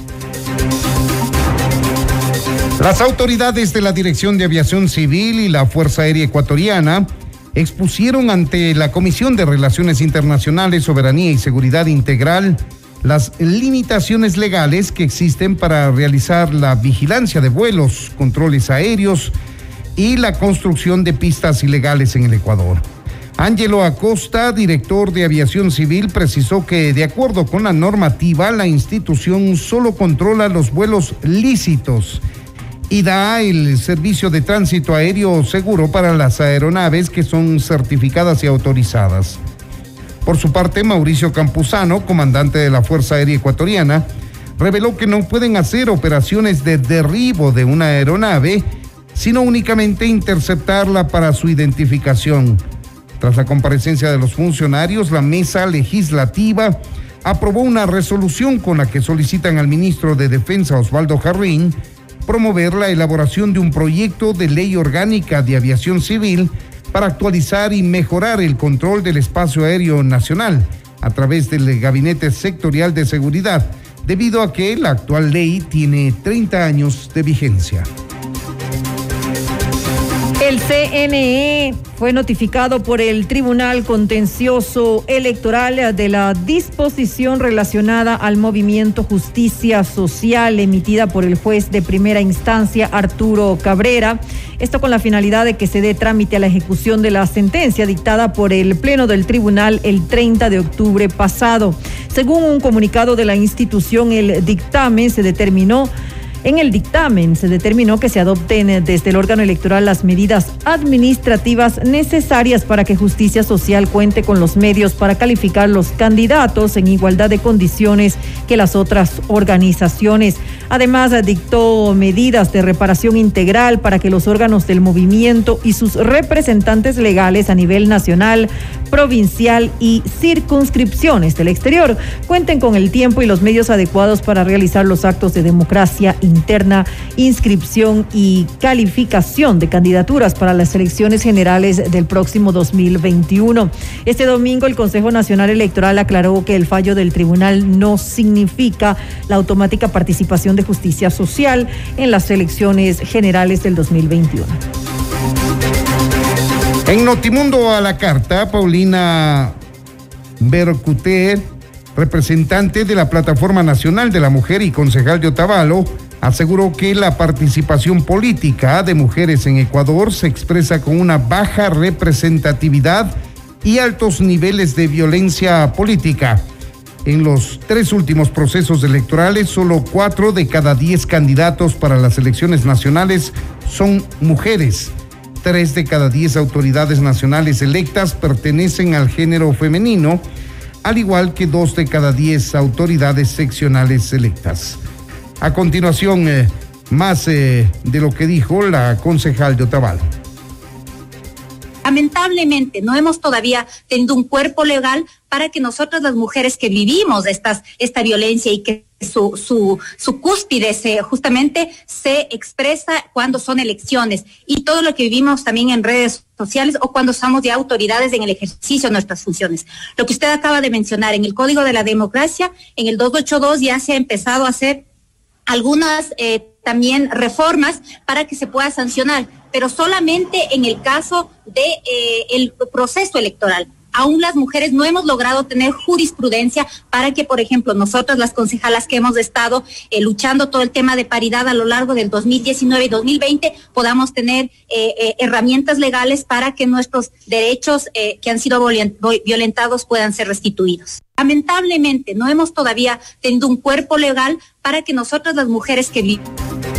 Las autoridades de la Dirección de Aviación Civil y la Fuerza Aérea Ecuatoriana expusieron ante la Comisión de Relaciones Internacionales, Soberanía y Seguridad Integral las limitaciones legales que existen para realizar la vigilancia de vuelos, controles aéreos y la construcción de pistas ilegales en el Ecuador. Ángelo Acosta, director de Aviación Civil, precisó que de acuerdo con la normativa, la institución solo controla los vuelos lícitos y da el servicio de tránsito aéreo seguro para las aeronaves que son certificadas y autorizadas. Por su parte, Mauricio Campuzano, comandante de la Fuerza Aérea Ecuatoriana, reveló que no pueden hacer operaciones de derribo de una aeronave, sino únicamente interceptarla para su identificación. Tras la comparecencia de los funcionarios, la mesa legislativa aprobó una resolución con la que solicitan al ministro de Defensa, Osvaldo Jarrín, promover la elaboración de un proyecto de ley orgánica de aviación civil para actualizar y mejorar el control del espacio aéreo nacional a través del Gabinete Sectorial de Seguridad, debido a que la actual ley tiene treinta años de vigencia. El C N E fue notificado por el Tribunal Contencioso Electoral de la disposición relacionada al movimiento Justicia Social emitida por el juez de primera instancia Arturo Cabrera. Esto con la finalidad de que se dé trámite a la ejecución de la sentencia dictada por el Pleno del Tribunal el treinta de octubre pasado. Según un comunicado de la institución, el dictamen se determinó En el dictamen se determinó que se adopten desde el órgano electoral las medidas administrativas necesarias para que Justicia Social cuente con los medios para calificar los candidatos en igualdad de condiciones que las otras organizaciones. Además, dictó medidas de reparación integral para que los órganos del movimiento y sus representantes legales a nivel nacional, provincial y circunscripciones del exterior cuenten con el tiempo y los medios adecuados para realizar los actos de democracia interna, inscripción y calificación de candidaturas para las elecciones generales del próximo dos mil veintiuno. Este domingo el Consejo Nacional Electoral aclaró que el fallo del tribunal no significa la automática participación de Justicia Social en las elecciones generales del dos mil veintiuno. En Notimundo a la carta, Paulina Bercuter, representante de la Plataforma Nacional de la Mujer y concejal de Otavalo, aseguró que la participación política de mujeres en Ecuador se expresa con una baja representatividad y altos niveles de violencia política. En los tres últimos procesos electorales, solo cuatro de cada diez candidatos para las elecciones nacionales son mujeres. Tres de cada diez autoridades nacionales electas pertenecen al género femenino, al igual que dos de cada diez autoridades seccionales electas. A continuación, eh, más eh, de lo que dijo la concejal de Otavalo. Lamentablemente no hemos todavía tenido un cuerpo legal para que nosotras las mujeres que vivimos estas, esta violencia y que su, su, su cúspide se, justamente se expresa cuando son elecciones y todo lo que vivimos también en redes sociales o cuando somos ya autoridades en el ejercicio de nuestras funciones. Lo que usted acaba de mencionar en el Código de la Democracia, en el doscientos ochenta y dos ya se ha empezado a hacer algunas eh, también reformas para que se pueda sancionar, pero solamente en el caso de eh, el proceso electoral. Aún las mujeres no hemos logrado tener jurisprudencia para que, por ejemplo, nosotras las concejalas que hemos estado eh, luchando todo el tema de paridad a lo largo del dos mil diecinueve y dos mil veinte podamos tener eh, eh, herramientas legales para que nuestros derechos eh, que han sido violentados puedan ser restituidos. Lamentablemente no hemos todavía tenido un cuerpo legal para que nosotras las mujeres que vivimos.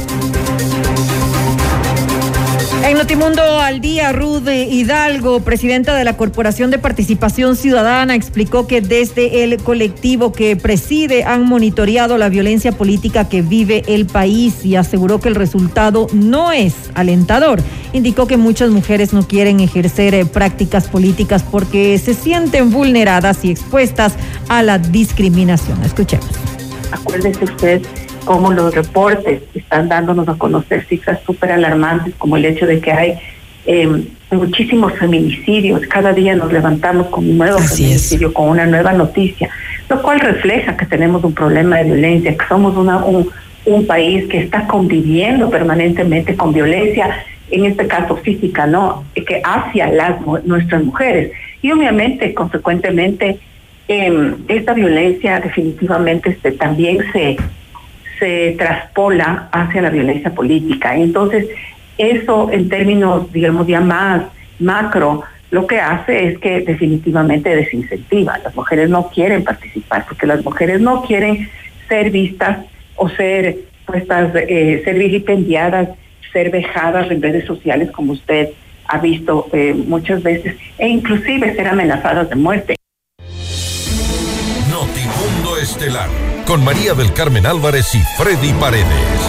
En Notimundo al Día, Ruth Hidalgo, presidenta de la Corporación de Participación Ciudadana, explicó que desde el colectivo que preside han monitoreado la violencia política que vive el país y aseguró que el resultado no es alentador. Indicó que muchas mujeres no quieren ejercer eh, prácticas políticas porque se sienten vulneradas y expuestas a la discriminación. Escuchemos. Acuérdese usted cómo los reportes están dándonos a conocer cifras súper alarmantes, como el hecho de que hay eh, muchísimos feminicidios. Cada día nos levantamos con un nuevo Así feminicidio, es. con una nueva noticia, lo cual refleja que tenemos un problema de violencia, que somos una, un, un país que está conviviendo permanentemente con violencia, en este caso física, ¿no? Que hacia las nuestras mujeres. Y obviamente, consecuentemente, eh, esta violencia definitivamente este, también se... se traspola hacia la violencia política. Entonces, eso en términos, digamos, ya más macro, lo que hace es que definitivamente desincentiva. Las mujeres no quieren participar porque las mujeres no quieren ser vistas o ser puestas, eh, ser vilipendiadas, ser vejadas en redes sociales, como usted ha visto eh, muchas veces, e inclusive ser amenazadas de muerte. Notimundo Estelar, con María del Carmen Álvarez y Freddy Paredes.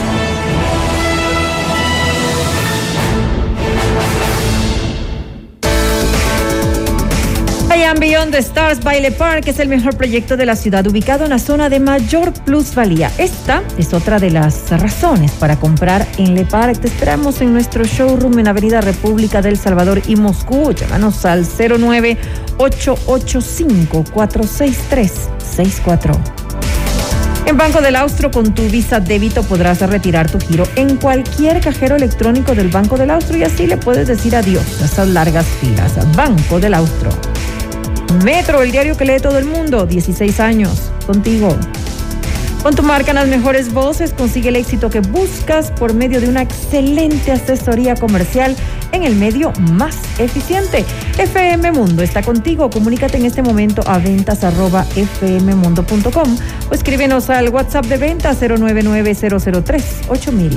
I Am Beyond the Stars by Le Parc es el mejor proyecto de la ciudad, ubicado en la zona de mayor plusvalía. Esta es otra de las razones para comprar en Le Parc. Te esperamos en nuestro showroom en Avenida República del Salvador y Moscú. Llámanos al cero nueve ocho ocho cinco cuatro seis tres seis cuatro. En Banco del Austro, con tu Visa Débito podrás retirar tu giro en cualquier cajero electrónico del Banco del Austro y así le puedes decir adiós a esas largas filas. Banco del Austro. Metro, el diario que lee todo el mundo, dieciséis años, contigo. Con tu marca en las mejores voces, consigue el éxito que buscas por medio de una excelente asesoría comercial en el medio más eficiente. F M Mundo está contigo. Comunícate en este momento a ventas arroba f m mundo punto com o escríbenos al WhatsApp de ventas cero nueve nueve cero cero tres ocho mil.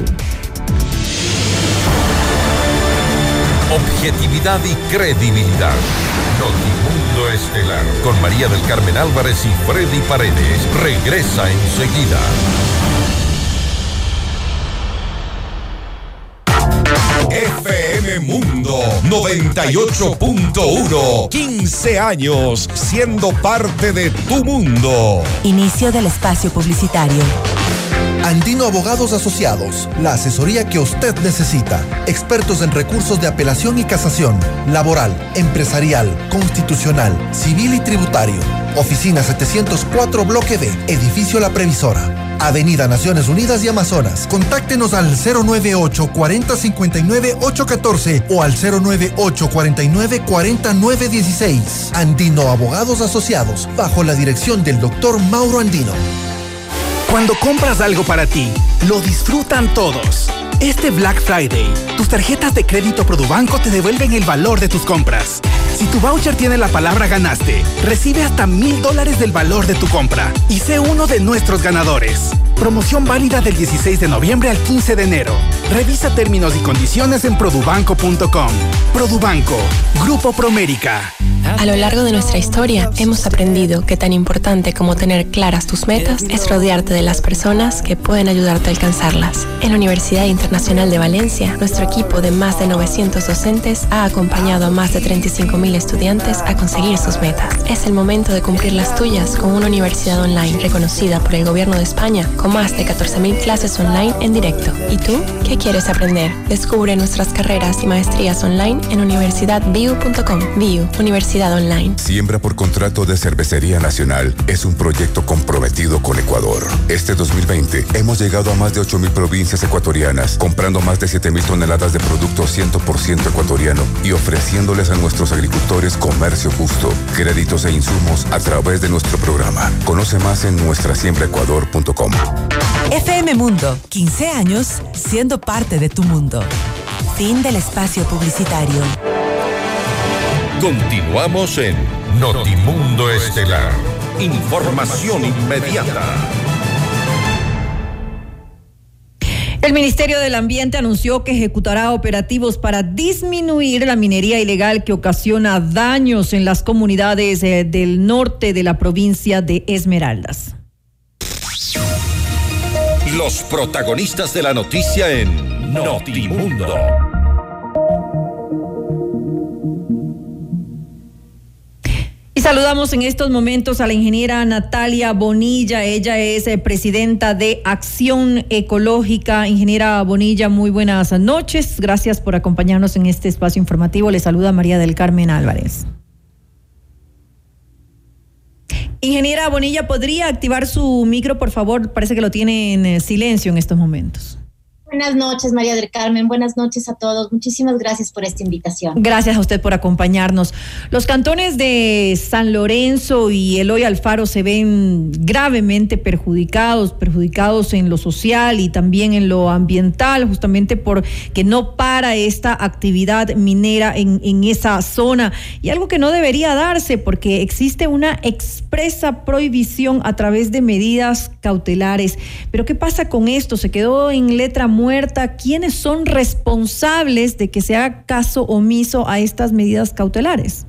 Objetividad y credibilidad. Notimundo Estelar, con María del Carmen Álvarez y Freddy Paredes. Regresa enseguida. F M Mundo noventa y ocho punto uno. quince años siendo parte de tu mundo. Inicio del espacio publicitario. Andino Abogados Asociados, la asesoría que usted necesita. Expertos en recursos de apelación y casación, laboral, empresarial, constitucional, civil y tributario. Oficina setecientos cuatro Bloque D, Edificio La Previsora. Avenida Naciones Unidas y Amazonas. Contáctenos al cero nueve ocho cuarenta cincuenta y nueve ocho catorce o al cero nueve ocho cuarenta y nueve cuarenta nueve dieciséis. Andino Abogados Asociados, bajo la dirección del doctor Mauro Andino. Cuando compras algo para ti, lo disfrutan todos. Este Black Friday, tus tarjetas de crédito Produbanco te devuelven el valor de tus compras. Si tu voucher tiene la palabra ganaste, recibe hasta mil dólares del valor de tu compra y sé uno de nuestros ganadores. Promoción válida del dieciséis de noviembre al quince de enero. Revisa términos y condiciones en produbanco punto com. Produbanco, Grupo Promérica. A lo largo de nuestra historia, hemos aprendido que tan importante como tener claras tus metas es rodearte de las personas que pueden ayudarte a alcanzarlas. En la Universidad Internacional de Valencia, nuestro equipo de más de novecientos docentes ha acompañado a más de treinta y cinco mil estudiantes a conseguir sus metas. Es el momento de cumplir las tuyas con una universidad online reconocida por el Gobierno de España, con más de catorce mil clases online en directo. ¿Y tú? ¿Qué quieres aprender? Descubre nuestras carreras y maestrías online en universidad viu punto com. Viu, Universidad Online. Siembra por Contrato de Cervecería Nacional es un proyecto comprometido con Ecuador. Este dos mil veinte hemos llegado a más de ocho mil provincias ecuatorianas, comprando más de siete mil toneladas de productos cien por ciento ecuatoriano y ofreciéndoles a nuestros agricultores comercio justo, créditos e insumos a través de nuestro programa. Conoce más en nuestra siembra ecuador punto com. F M Mundo, quince años siendo parte de tu mundo. Fin del espacio publicitario. Continuamos en Notimundo Estelar Información inmediata. El Ministerio del Ambiente anunció que ejecutará operativos para disminuir la minería ilegal que ocasiona daños en las comunidades eh, del norte de la provincia de Esmeraldas. Los protagonistas de la noticia en Notimundo. Y saludamos en estos momentos a la ingeniera Natalia Bonilla. Ella es eh, presidenta de Acción Ecológica. Ingeniera Bonilla, muy buenas noches. Gracias por acompañarnos en este espacio informativo. Le saluda María del Carmen Álvarez. Ingeniera Bonilla, ¿podría activar su micro, por favor? Parece que lo tiene en silencio en estos momentos. Buenas noches, María del Carmen. Buenas noches a todos. Muchísimas gracias por esta invitación. Gracias a usted por acompañarnos. Los cantones de San Lorenzo y Eloy Alfaro se ven gravemente perjudicados, perjudicados en lo social y también en lo ambiental, justamente porque no para esta actividad minera en, en esa zona. Y algo que no debería darse porque existe una expresa prohibición a través de medidas cautelares. Pero ¿qué pasa con esto? Se quedó en letra muerta. ¿Quiénes son responsables de que se haga caso omiso a estas medidas cautelares?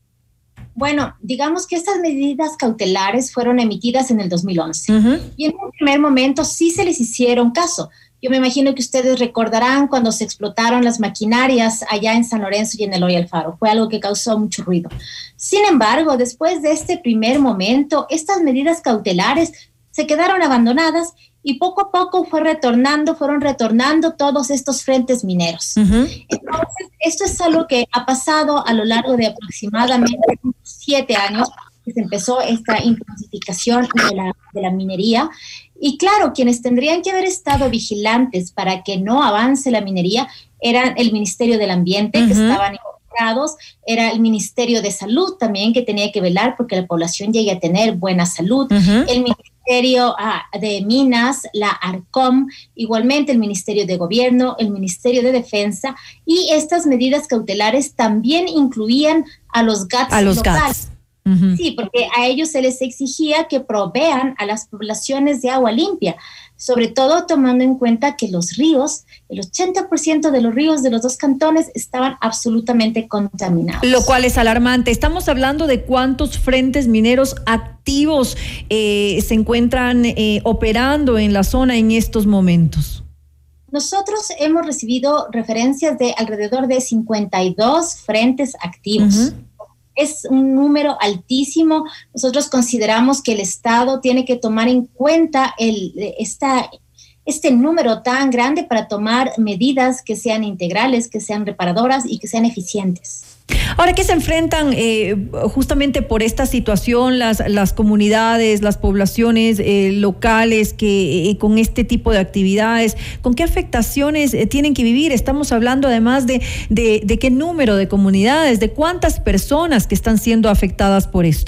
Bueno, digamos que estas medidas cautelares fueron emitidas en el dos mil once. Uh-huh. Y en un primer momento sí se les hicieron caso. Yo me imagino que ustedes recordarán cuando se explotaron las maquinarias allá en San Lorenzo y en Eloy Alfaro. Fue algo que causó mucho ruido. Sin embargo, después de este primer momento, estas medidas cautelares se quedaron abandonadas y poco a poco fue retornando, fueron retornando todos estos frentes mineros. Uh-huh. Entonces, esto es algo que ha pasado a lo largo de aproximadamente siete años, que se empezó esta intensificación de la, de la minería. Y claro, quienes tendrían que haber estado vigilantes para que no avance la minería eran el Ministerio del Ambiente, uh-huh, que estaban involucrados, era el Ministerio de Salud también, que tenía que velar porque la población llegue a tener buena salud, uh-huh, el Ministerio ah, de Minas, la ARCOM, igualmente el Ministerio de Gobierno, el Ministerio de Defensa, y estas medidas cautelares también incluían a los GATS a los locales. GATS. Uh-huh. Sí, porque a ellos se les exigía que provean a las poblaciones de agua limpia, sobre todo tomando en cuenta que los ríos, el ochenta por ciento de los ríos de los dos cantones estaban absolutamente contaminados. Lo cual es alarmante. Estamos hablando de cuántos frentes mineros activos eh, se encuentran eh, operando en la zona en estos momentos. Nosotros hemos recibido referencias de alrededor de cincuenta y dos frentes activos. Uh-huh. Es un número altísimo. Nosotros consideramos que el Estado tiene que tomar en cuenta el, esta, este número tan grande para tomar medidas que sean integrales, que sean reparadoras y que sean eficientes. Ahora que se enfrentan eh, justamente por esta situación las, las comunidades, las poblaciones eh, locales que eh, con este tipo de actividades, ¿con qué afectaciones eh, tienen que vivir? Estamos hablando además de, de, de qué número de comunidades, de cuántas personas que están siendo afectadas por esto.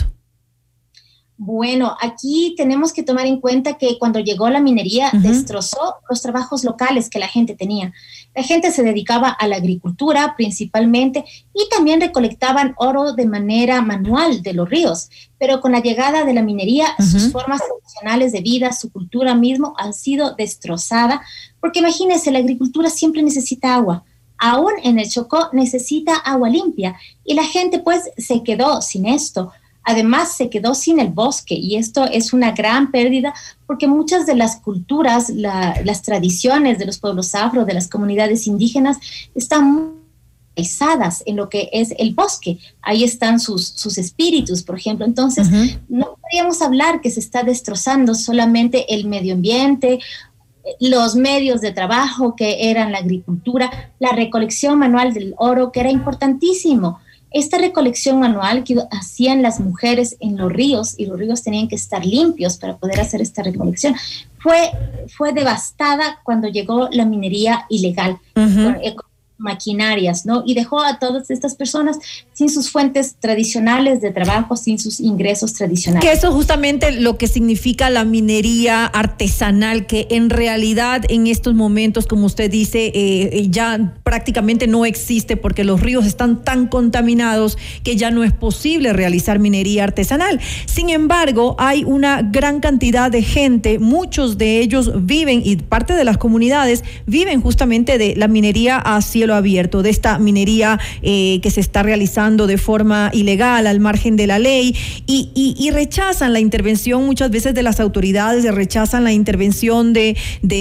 Bueno, aquí tenemos que tomar en cuenta que cuando llegó la minería, uh-huh, destrozó los trabajos locales que la gente tenía. La gente se dedicaba a la agricultura principalmente y también recolectaban oro de manera manual de los ríos. Pero con la llegada de la minería, uh-huh, sus formas tradicionales de vida, su cultura mismo han sido destrozadas. Porque imagínense, la agricultura siempre necesita agua. Aún en el Chocó necesita agua limpia y la gente pues se quedó sin esto. Además, se quedó sin el bosque y esto es una gran pérdida porque muchas de las culturas, la, las tradiciones de los pueblos afro, de las comunidades indígenas, están muy enraizadas en lo que es el bosque. Ahí están sus, sus espíritus, por ejemplo. Entonces, uh-huh, no podríamos hablar que se está destrozando solamente el medio ambiente, los medios de trabajo que eran la agricultura, la recolección manual del oro, que era importantísimo. Esta recolección manual que hacían las mujeres en los ríos, y los ríos tenían que estar limpios para poder hacer esta recolección, fue, fue devastada cuando llegó la minería ilegal, uh-huh, con, con maquinarias, ¿no? Y dejó a todas estas personas sin sus fuentes tradicionales de trabajo, sin sus ingresos tradicionales. Que eso justamente lo que significa la minería artesanal, que en realidad en estos momentos, como usted dice, eh, ya prácticamente no existe porque los ríos están tan contaminados que ya no es posible realizar minería artesanal. Sin embargo, hay una gran cantidad de gente, muchos de ellos viven y parte de las comunidades viven justamente de la minería a cielo abierto, de esta minería eh, que se está realizando de forma ilegal al margen de la ley y, y, y rechazan la intervención muchas veces de las autoridades, rechazan la intervención de,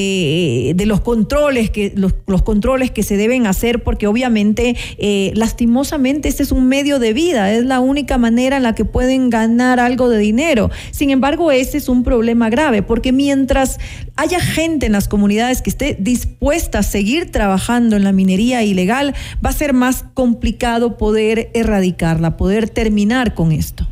de, de los controles que los, los controles que se deben hacer porque obviamente eh, lastimosamente este es un medio de vida, es la única manera en la que pueden ganar algo de dinero. Sin embargo, ese es un problema grave porque mientras haya gente en las comunidades que esté dispuesta a seguir trabajando en la minería ilegal, va a ser más complicado poder erradicarla, poder terminar con esto.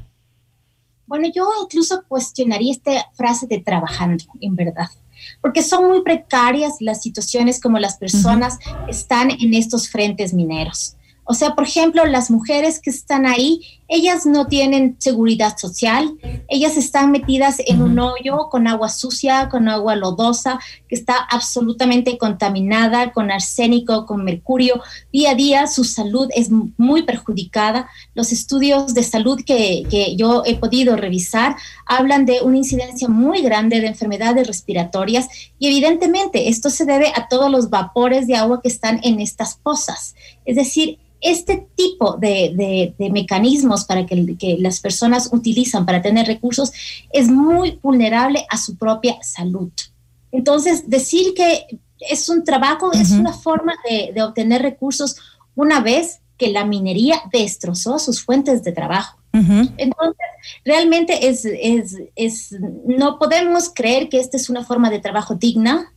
Bueno, yo incluso cuestionaría esta frase de trabajando, en verdad, porque son muy precarias las situaciones como las personas uh-huh. están en estos frentes mineros. O sea, por ejemplo, las mujeres que están ahí, ellas no tienen seguridad social, ellas están metidas en un hoyo con agua sucia, con agua lodosa, que está absolutamente contaminada, con arsénico, con mercurio. Día a día su salud es muy perjudicada. Los estudios de salud que, que yo he podido revisar hablan de una incidencia muy grande de enfermedades respiratorias y evidentemente esto se debe a todos los vapores de agua que están en estas pozas. Es decir, este tipo de, de, de mecanismos para que, que las personas utilizan para tener recursos es muy vulnerable a su propia salud. Entonces, decir que es un trabajo, uh-huh. es una forma de, de obtener recursos una vez que la minería destrozó sus fuentes de trabajo. Uh-huh. Entonces, realmente es, es, es, no podemos creer que esta es una forma de trabajo digna.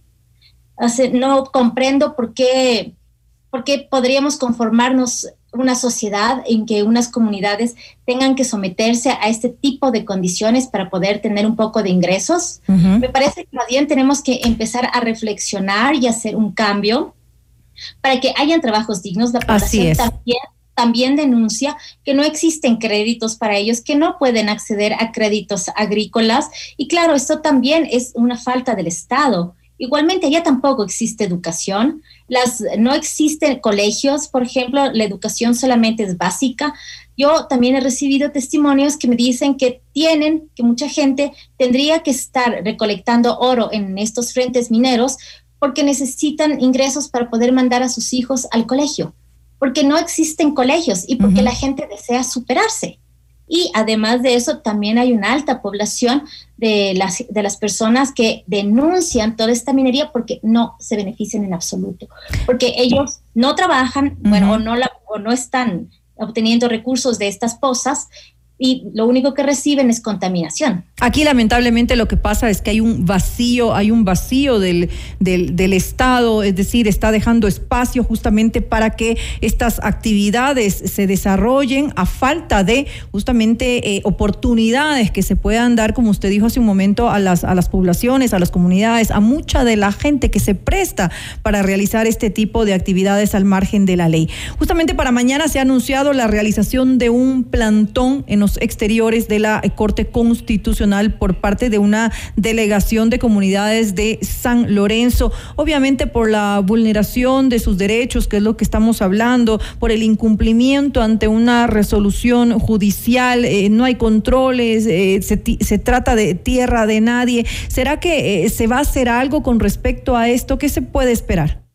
O sea, no comprendo por qué... porque podríamos conformarnos una sociedad en que unas comunidades tengan que someterse a este tipo de condiciones para poder tener un poco de ingresos. Uh-huh. Me parece que más bien tenemos que empezar a reflexionar y hacer un cambio para que hayan trabajos dignos. La población también, también denuncia que no existen créditos para ellos, que no pueden acceder a créditos agrícolas. Y claro, esto también es una falta del Estado. Igualmente, allá tampoco existe educación, las, no existen colegios, por ejemplo, la educación solamente es básica. Yo también he recibido testimonios que me dicen que tienen, que mucha gente tendría que estar recolectando oro en estos frentes mineros porque necesitan ingresos para poder mandar a sus hijos al colegio, porque no existen colegios y porque uh-huh. la gente desea superarse. Y además de eso, también hay una alta población de las, de las personas que denuncian toda esta minería porque no se benefician en absoluto, porque ellos no trabajan, uh-huh. bueno, o no, la, o no están obteniendo recursos de estas pozas y lo único que reciben es contaminación. Aquí lamentablemente lo que pasa es que hay un vacío, hay un vacío del, del, del Estado, es decir, está dejando espacio justamente para que estas actividades se desarrollen a falta de justamente eh, oportunidades que se puedan dar, como usted dijo hace un momento, a las, a las poblaciones, a las comunidades, a mucha de la gente que se presta para realizar este tipo de actividades al margen de la ley. Justamente para mañana se ha anunciado la realización de un plantón en los exteriores de la Corte Constitucional por parte de una delegación de comunidades de San Lorenzo, obviamente por la vulneración de sus derechos, que es lo que estamos hablando, por el incumplimiento ante una resolución judicial, eh, no hay controles, eh, se, se trata de tierra de nadie. ¿Será que eh, se va a hacer algo con respecto a esto? ¿Qué se puede esperar?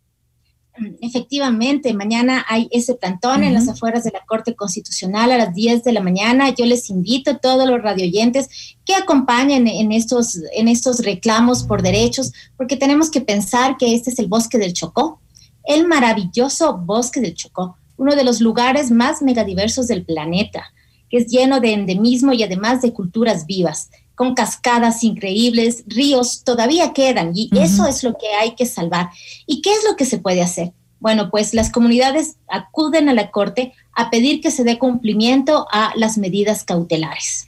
Efectivamente, mañana hay ese plantón uh-huh. en las afueras de la Corte Constitucional a las diez de la mañana. Yo les invito a todos los radioyentes que acompañen en estos, en estos reclamos por derechos, porque tenemos que pensar que este es el bosque del Chocó, el maravilloso bosque del Chocó, uno de los lugares más megadiversos del planeta, que es lleno de endemismo y además de culturas vivas, con cascadas increíbles, ríos todavía quedan y uh-huh. eso es lo que hay que salvar. ¿Y qué es lo que se puede hacer? Bueno, pues las comunidades acuden a la Corte a pedir que se dé cumplimiento a las medidas cautelares.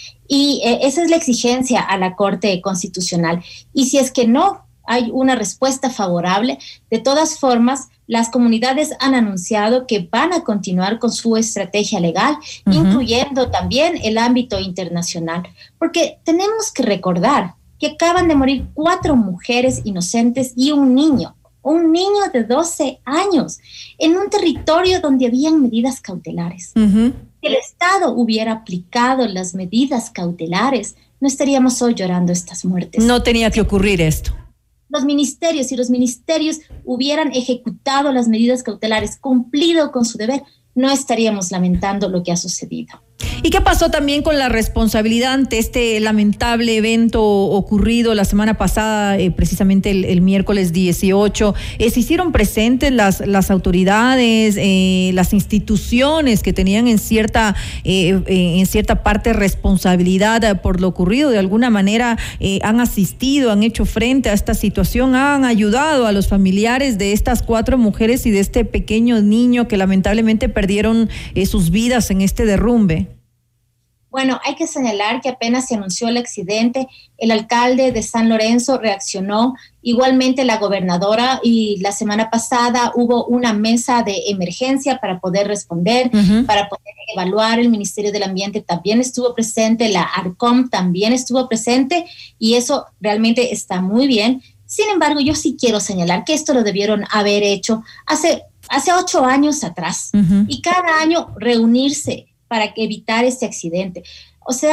Y eh, esa es la exigencia a la Corte Constitucional. Y si es que no hay una respuesta favorable, de todas formas, las comunidades han anunciado que van a continuar con su estrategia legal, uh-huh. incluyendo también el ámbito internacional, porque tenemos que recordar que acaban de morir cuatro mujeres inocentes y un niño o un niño de doce años en un territorio donde habían medidas cautelares. Uh-huh. Si el Estado hubiera aplicado las medidas cautelares, no estaríamos hoy llorando estas muertes. No tenía que ocurrir esto. Los ministerios, si los ministerios hubieran ejecutado las medidas cautelares, cumplido con su deber, no estaríamos lamentando lo que ha sucedido. ¿Y qué pasó también con la responsabilidad ante este lamentable evento ocurrido la semana pasada, eh, precisamente el, el miércoles dieciocho? Eh, ¿Se hicieron presentes las, las autoridades, eh, las instituciones que tenían en cierta, eh, eh, en cierta parte responsabilidad por lo ocurrido? De alguna manera eh, han asistido, han hecho frente a esta situación, han ayudado a los familiares de estas cuatro mujeres y de este pequeño niño que lamentablemente perdieron eh, sus vidas en este derrumbe. Bueno, hay que señalar que apenas se anunció el accidente, el alcalde de San Lorenzo reaccionó, igualmente la gobernadora, y la semana pasada hubo una mesa de emergencia para poder responder, uh-huh. para poder evaluar. El Ministerio del Ambiente también estuvo presente, la ARCOM también estuvo presente, y eso realmente está muy bien. Sin embargo, yo sí quiero señalar que esto lo debieron haber hecho hace, hace ocho años atrás, uh-huh. y cada año reunirse para evitar este accidente. O sea,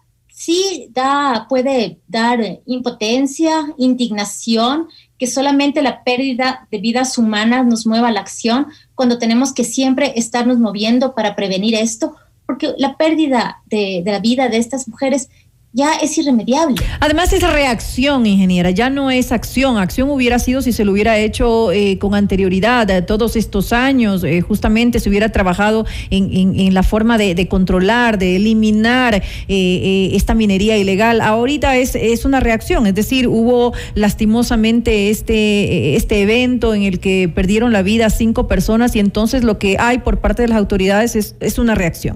sí da, puede dar impotencia, indignación, que solamente la pérdida de vidas humanas nos mueva a la acción, cuando tenemos que siempre estarnos moviendo para prevenir esto, porque la pérdida de, de la vida de estas mujeres ya es irremediable. Además, esa reacción, ingeniera, ya no es acción. Acción hubiera sido si se lo hubiera hecho eh, con anterioridad, eh, todos estos años, eh, justamente se hubiera trabajado en, en, en la forma de, de controlar, de eliminar eh, eh, esta minería ilegal. Ahorita es, es una reacción, es decir, hubo lastimosamente este, este evento en el que perdieron la vida cinco personas, y entonces lo que hay por parte de las autoridades es, es una reacción.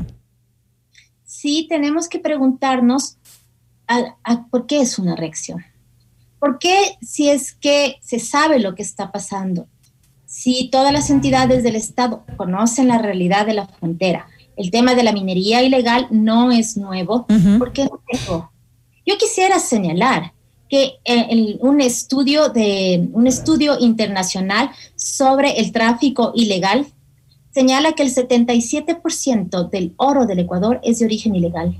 Sí, tenemos que preguntarnos A, a, ¿por qué es una reacción? ¿Por qué, si es que se sabe lo que está pasando, si todas las entidades del Estado conocen la realidad de la frontera, el tema de la minería ilegal no es nuevo, uh-huh. ¿por qué no dejó? Yo quisiera señalar que el, un, estudio de, un estudio internacional sobre el tráfico ilegal señala que el setenta y siete por ciento del oro del Ecuador es de origen ilegal.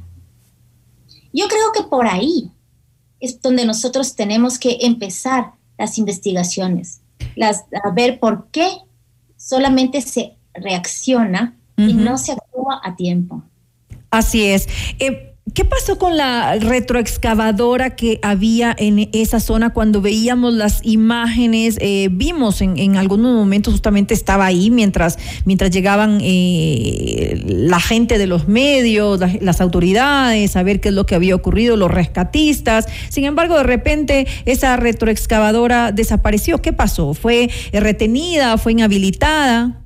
Yo creo que por ahí es donde nosotros tenemos que empezar las investigaciones, las, a ver por qué solamente se reacciona uh-huh. y no se actúa a tiempo. Así es. Eh, ¿Qué pasó con la retroexcavadora que había en esa zona cuando veíamos las imágenes? Eh, vimos en, en algunos momentos justamente estaba ahí mientras, mientras llegaban eh, la gente de los medios, las, las autoridades, a ver qué es lo que había ocurrido, los rescatistas. Sin embargo, de repente esa retroexcavadora desapareció. ¿Qué pasó? ¿Fue retenida? ¿Fue inhabilitada?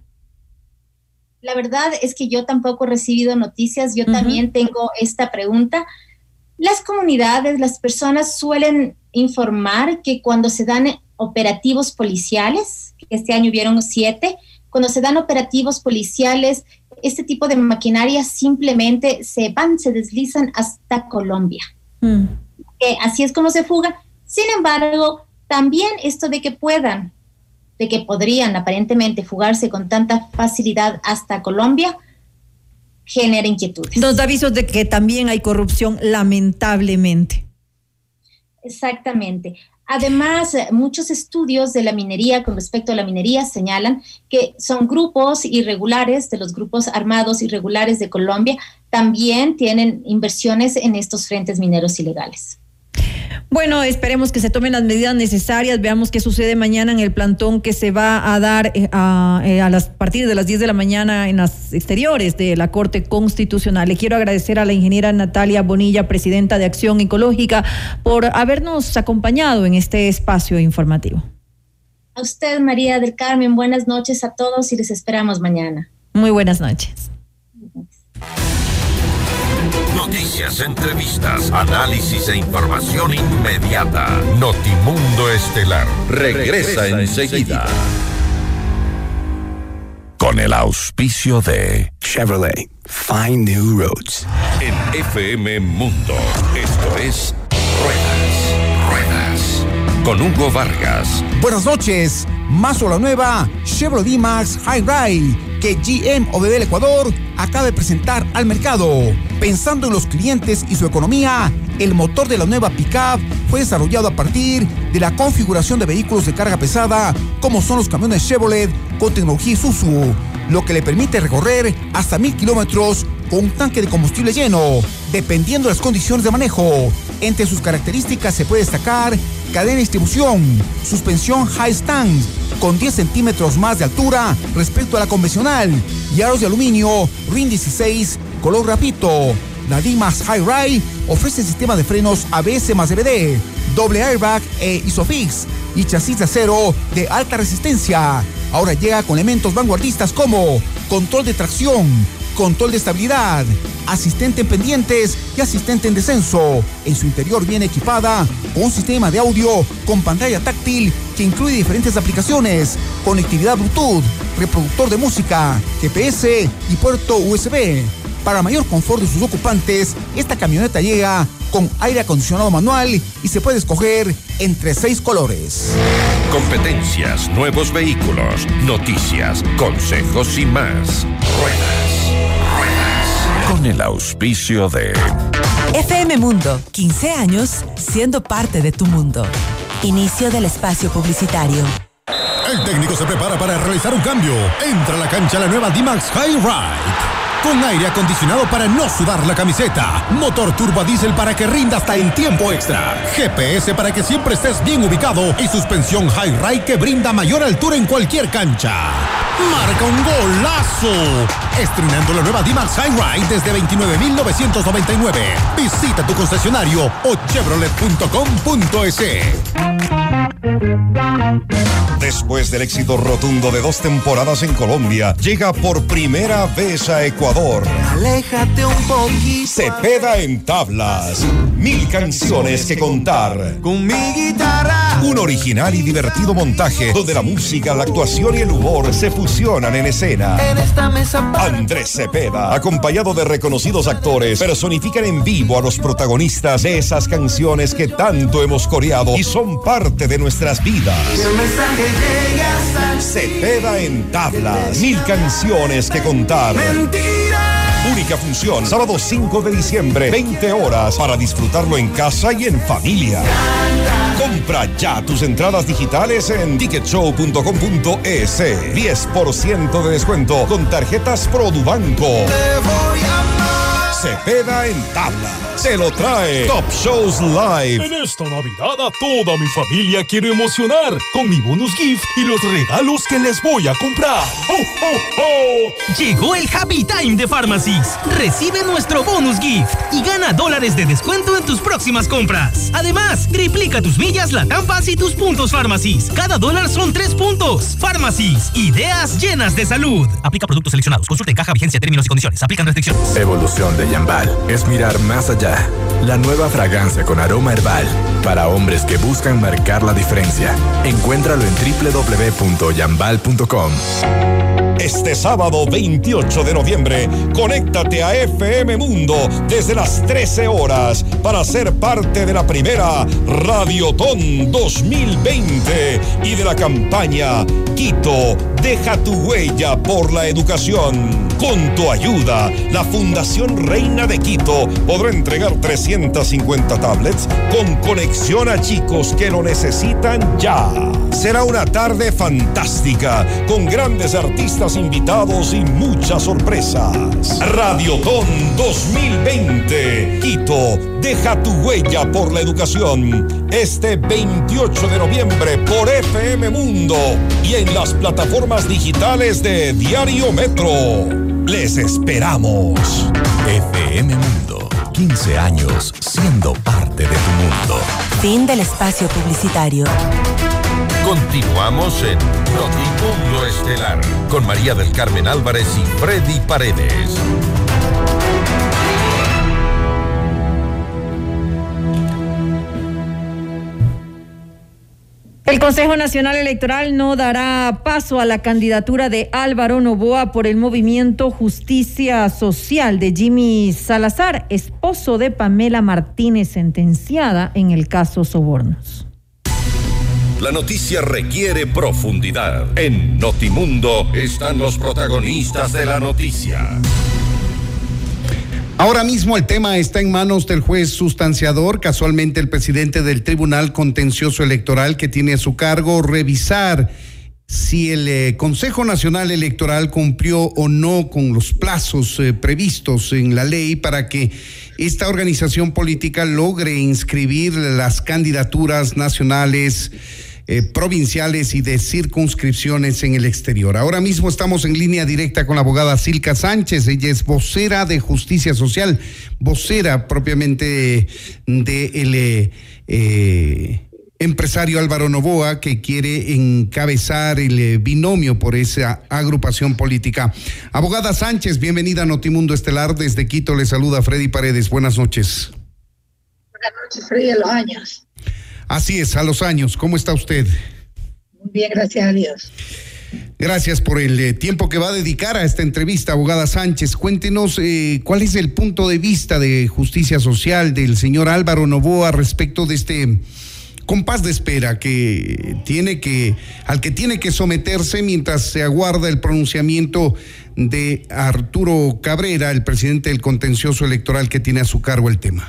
La verdad es que yo tampoco he recibido noticias, yo uh-huh. también tengo esta pregunta. Las comunidades, las personas suelen informar que cuando se dan operativos policiales, que este año hubieron siete, cuando se dan operativos policiales, este tipo de maquinaria simplemente se van, se deslizan hasta Colombia. Uh-huh. Eh, así es como se fuga. Sin embargo, también esto de que puedan de que podrían aparentemente fugarse con tanta facilidad hasta Colombia, genera inquietudes. Nos da avisos de que también hay corrupción, lamentablemente. Exactamente. Además, muchos estudios de la minería con respecto a la minería señalan que son grupos irregulares, de los grupos armados irregulares de Colombia, también tienen inversiones en estos frentes mineros ilegales. Bueno, esperemos que se tomen las medidas necesarias. Veamos qué sucede mañana en el plantón que se va a dar eh, a, eh, a las a partir de las diez de la mañana en las exteriores de la Corte Constitucional. Le quiero agradecer a la ingeniera Natalia Bonilla, presidenta de Acción Ecológica, por habernos acompañado en este espacio informativo. A usted, María del Carmen, buenas noches a todos y les esperamos mañana. Muy buenas noches. Noticias, entrevistas, análisis e información inmediata. Notimundo Estelar regresa, regresa enseguida. Con el auspicio de Chevrolet, Find New Roads. En F M Mundo, esto es Ruedas, Ruedas. Con Hugo Vargas. Buenas noches. más o la nueva Chevrolet D-Max High-Ride que G M O B B Ecuador acaba de presentar al mercado. Pensando en los clientes y su economía, el motor de la nueva pickup fue desarrollado a partir de la configuración de vehículos de carga pesada, como son los camiones Chevrolet con tecnología Isuzu, lo que le permite recorrer hasta mil kilómetros con un tanque de combustible lleno, dependiendo de las condiciones de manejo. Entre sus características se puede destacar cadena de distribución, suspensión high stance con diez centímetros más de altura respecto a la convencional y aros de aluminio R I N dieciséis color grafito. La D-Max High-Ride ofrece sistema de frenos A B S más D V D, doble airbag e Isofix y chasis de acero de alta resistencia. Ahora llega con elementos vanguardistas como control de tracción, control de estabilidad, asistente en pendientes y asistente en descenso. En su interior viene equipada con un sistema de audio con pantalla táctil que incluye diferentes aplicaciones, conectividad Bluetooth, reproductor de música, G P S y puerto U S B. Para mayor confort de sus ocupantes, esta camioneta llega con aire acondicionado manual y se puede escoger entre seis colores. Competencias, nuevos vehículos, noticias, consejos y más. Ruedas, ruedas. Con el auspicio de F M Mundo, quince años siendo parte de tu mundo. Inicio del espacio publicitario. El técnico se prepara para realizar un cambio. Entra a la cancha la nueva D-Max High-Ride. Con aire acondicionado para no sudar la camiseta. Motor turbo a diésel para que rinda hasta en tiempo extra. G P S para que siempre estés bien ubicado. Y suspensión High-Ride que brinda mayor altura en cualquier cancha. ¡Marca un golazo! Estrenando la nueva D-Max High-Ride desde veintinueve mil novecientos noventa y nueve. Visita tu concesionario o chevrolet punto com punto es. Después del éxito rotundo de dos temporadas en Colombia, llega por primera vez a Ecuador. Aléjate un poquito. Cepeda en tablas. Mil canciones que contar. Con mi guitarra. Un original y divertido montaje donde la música, la actuación y el humor se fusionan en escena. En esta mesa. Andrés Cepeda, acompañado de reconocidos actores, personifican en vivo a los protagonistas de esas canciones que tanto hemos coreado y son parte de nuestras vidas. El mensaje llega hasta ti. Cepeda en tablas. Mil canciones que contar. Mentira. Única función, sábado cinco de diciembre, veinte horas, para disfrutarlo en casa y en familia. Compra ya tus entradas digitales en ticket show punto com punto es. diez por ciento de descuento con tarjetas Produbanco. Te voy a amar. Cepeda en tablas. Se lo trae Top Shows Live. En esta Navidad a toda mi familia quiero emocionar con mi bonus gift y los regalos que les voy a comprar. ¡Oh, oh, oh! Llegó el Happy Time de Pharmacies. Recibe nuestro bonus gift y gana dólares de descuento en tus próximas compras. Además, triplica tus millas, la Tampas y tus puntos Pharmacies. Cada dólar son tres puntos. Pharmacies, ideas llenas de salud. Aplica productos seleccionados. Consulta en caja, vigencia, términos y condiciones. Aplican restricciones. Evolución de Yambal es mirar más allá. La nueva fragancia con aroma herbal para hombres que buscan marcar la diferencia. Encuéntralo en doble u doble u doble u punto yambal punto com. Este sábado veintiocho de noviembre, conéctate a F M Mundo desde las trece horas para ser parte de la primera Radiotón dos mil veinte y de la campaña Quito, deja tu huella por la educación. Con tu ayuda, la Fundación Reina de Quito podrá entregar trescientas cincuenta tablets con conexión a chicos que lo necesitan ya. Será una tarde fantástica con grandes artistas invitados y muchas sorpresas. Radiotón dos mil veinte. Quito, deja tu huella por la educación. Este veintiocho de noviembre por F M Mundo y en las plataformas digitales de Diario Metro. Les esperamos. F M Mundo, quince años siendo parte de tu mundo. Fin del espacio publicitario. Continuamos en Notimundo Estelar con María del Carmen Álvarez y Freddy Paredes. El Consejo Nacional Electoral no dará paso a la candidatura de Álvaro Noboa por el movimiento Justicia Social de Jimmy Salazar, esposo de Pamela Martínez, sentenciada en el caso Sobornos. La noticia requiere profundidad. En Notimundo están los protagonistas de la noticia. Ahora mismo el tema está en manos del juez sustanciador, casualmente el presidente del Tribunal Contencioso Electoral, que tiene a su cargo revisar si el eh, Consejo Nacional Electoral cumplió o no con los plazos eh, previstos en la ley para que esta organización política logre inscribir las candidaturas nacionales, Eh, provinciales y de circunscripciones en el exterior. Ahora mismo estamos en línea directa con la abogada Silka Sánchez. Ella es vocera de Justicia Social, vocera propiamente de el eh, eh, empresario Álvaro Noboa, que quiere encabezar el eh, binomio por esa agrupación política. Abogada Sánchez, bienvenida a Notimundo Estelar. Desde Quito le saluda Freddy Paredes. Buenas noches. Buenas noches, Freddy, a los años. Así es, a los años. ¿Cómo está usted? Muy bien, gracias a Dios. Gracias por el eh, tiempo que va a dedicar a esta entrevista, abogada Sánchez. Cuéntenos eh, cuál es el punto de vista de Justicia Social del señor Álvaro Noboa respecto de este compás de espera que tiene que, al que tiene que someterse mientras se aguarda el pronunciamiento de Arturo Cabrera, el presidente del Contencioso Electoral, que tiene a su cargo el tema.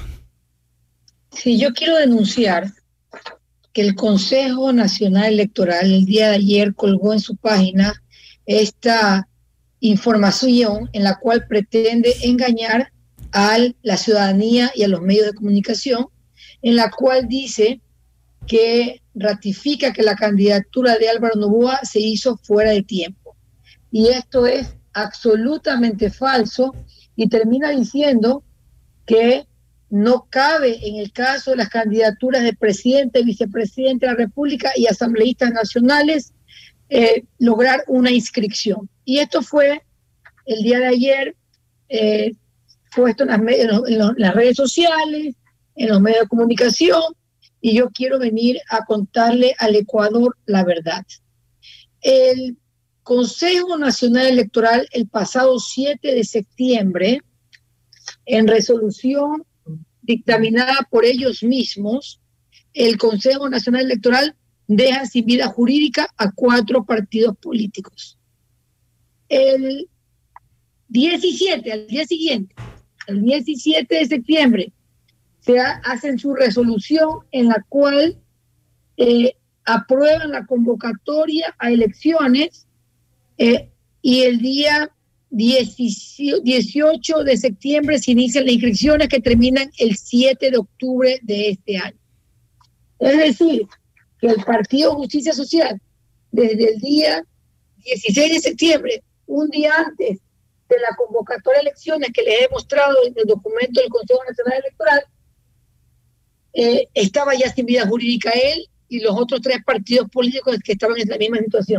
Sí, yo quiero denunciar que el Consejo Nacional Electoral el día de ayer colgó en su página esta información en la cual pretende engañar a la ciudadanía y a los medios de comunicación, en la cual dice que ratifica que la candidatura de Álvaro Noboa se hizo fuera de tiempo. Y esto es absolutamente falso y termina diciendo que no cabe en el caso de las candidaturas de presidente, vicepresidente de la República y asambleístas nacionales eh, lograr una inscripción. Y esto fue el día de ayer eh, puesto en las, en, los, en, los, en las redes sociales, en los medios de comunicación, y yo quiero venir a contarle al Ecuador la verdad. El Consejo Nacional Electoral el pasado siete de septiembre, en resolución dictaminada por ellos mismos, el Consejo Nacional Electoral deja sin vida jurídica a cuatro partidos políticos. El diecisiete, al día siguiente, el diecisiete de septiembre, se ha, hacen su resolución en la cual eh, aprueban la convocatoria a elecciones eh, y el día dieciocho de septiembre se inician las inscripciones que terminan el siete de octubre de este año. Es decir, que el Partido Justicia Social, desde el día dieciséis de septiembre, un día antes de la convocatoria de elecciones que les he mostrado en el documento del Consejo Nacional Electoral, eh, estaba ya sin vida jurídica él y los otros tres partidos políticos que estaban en la misma situación.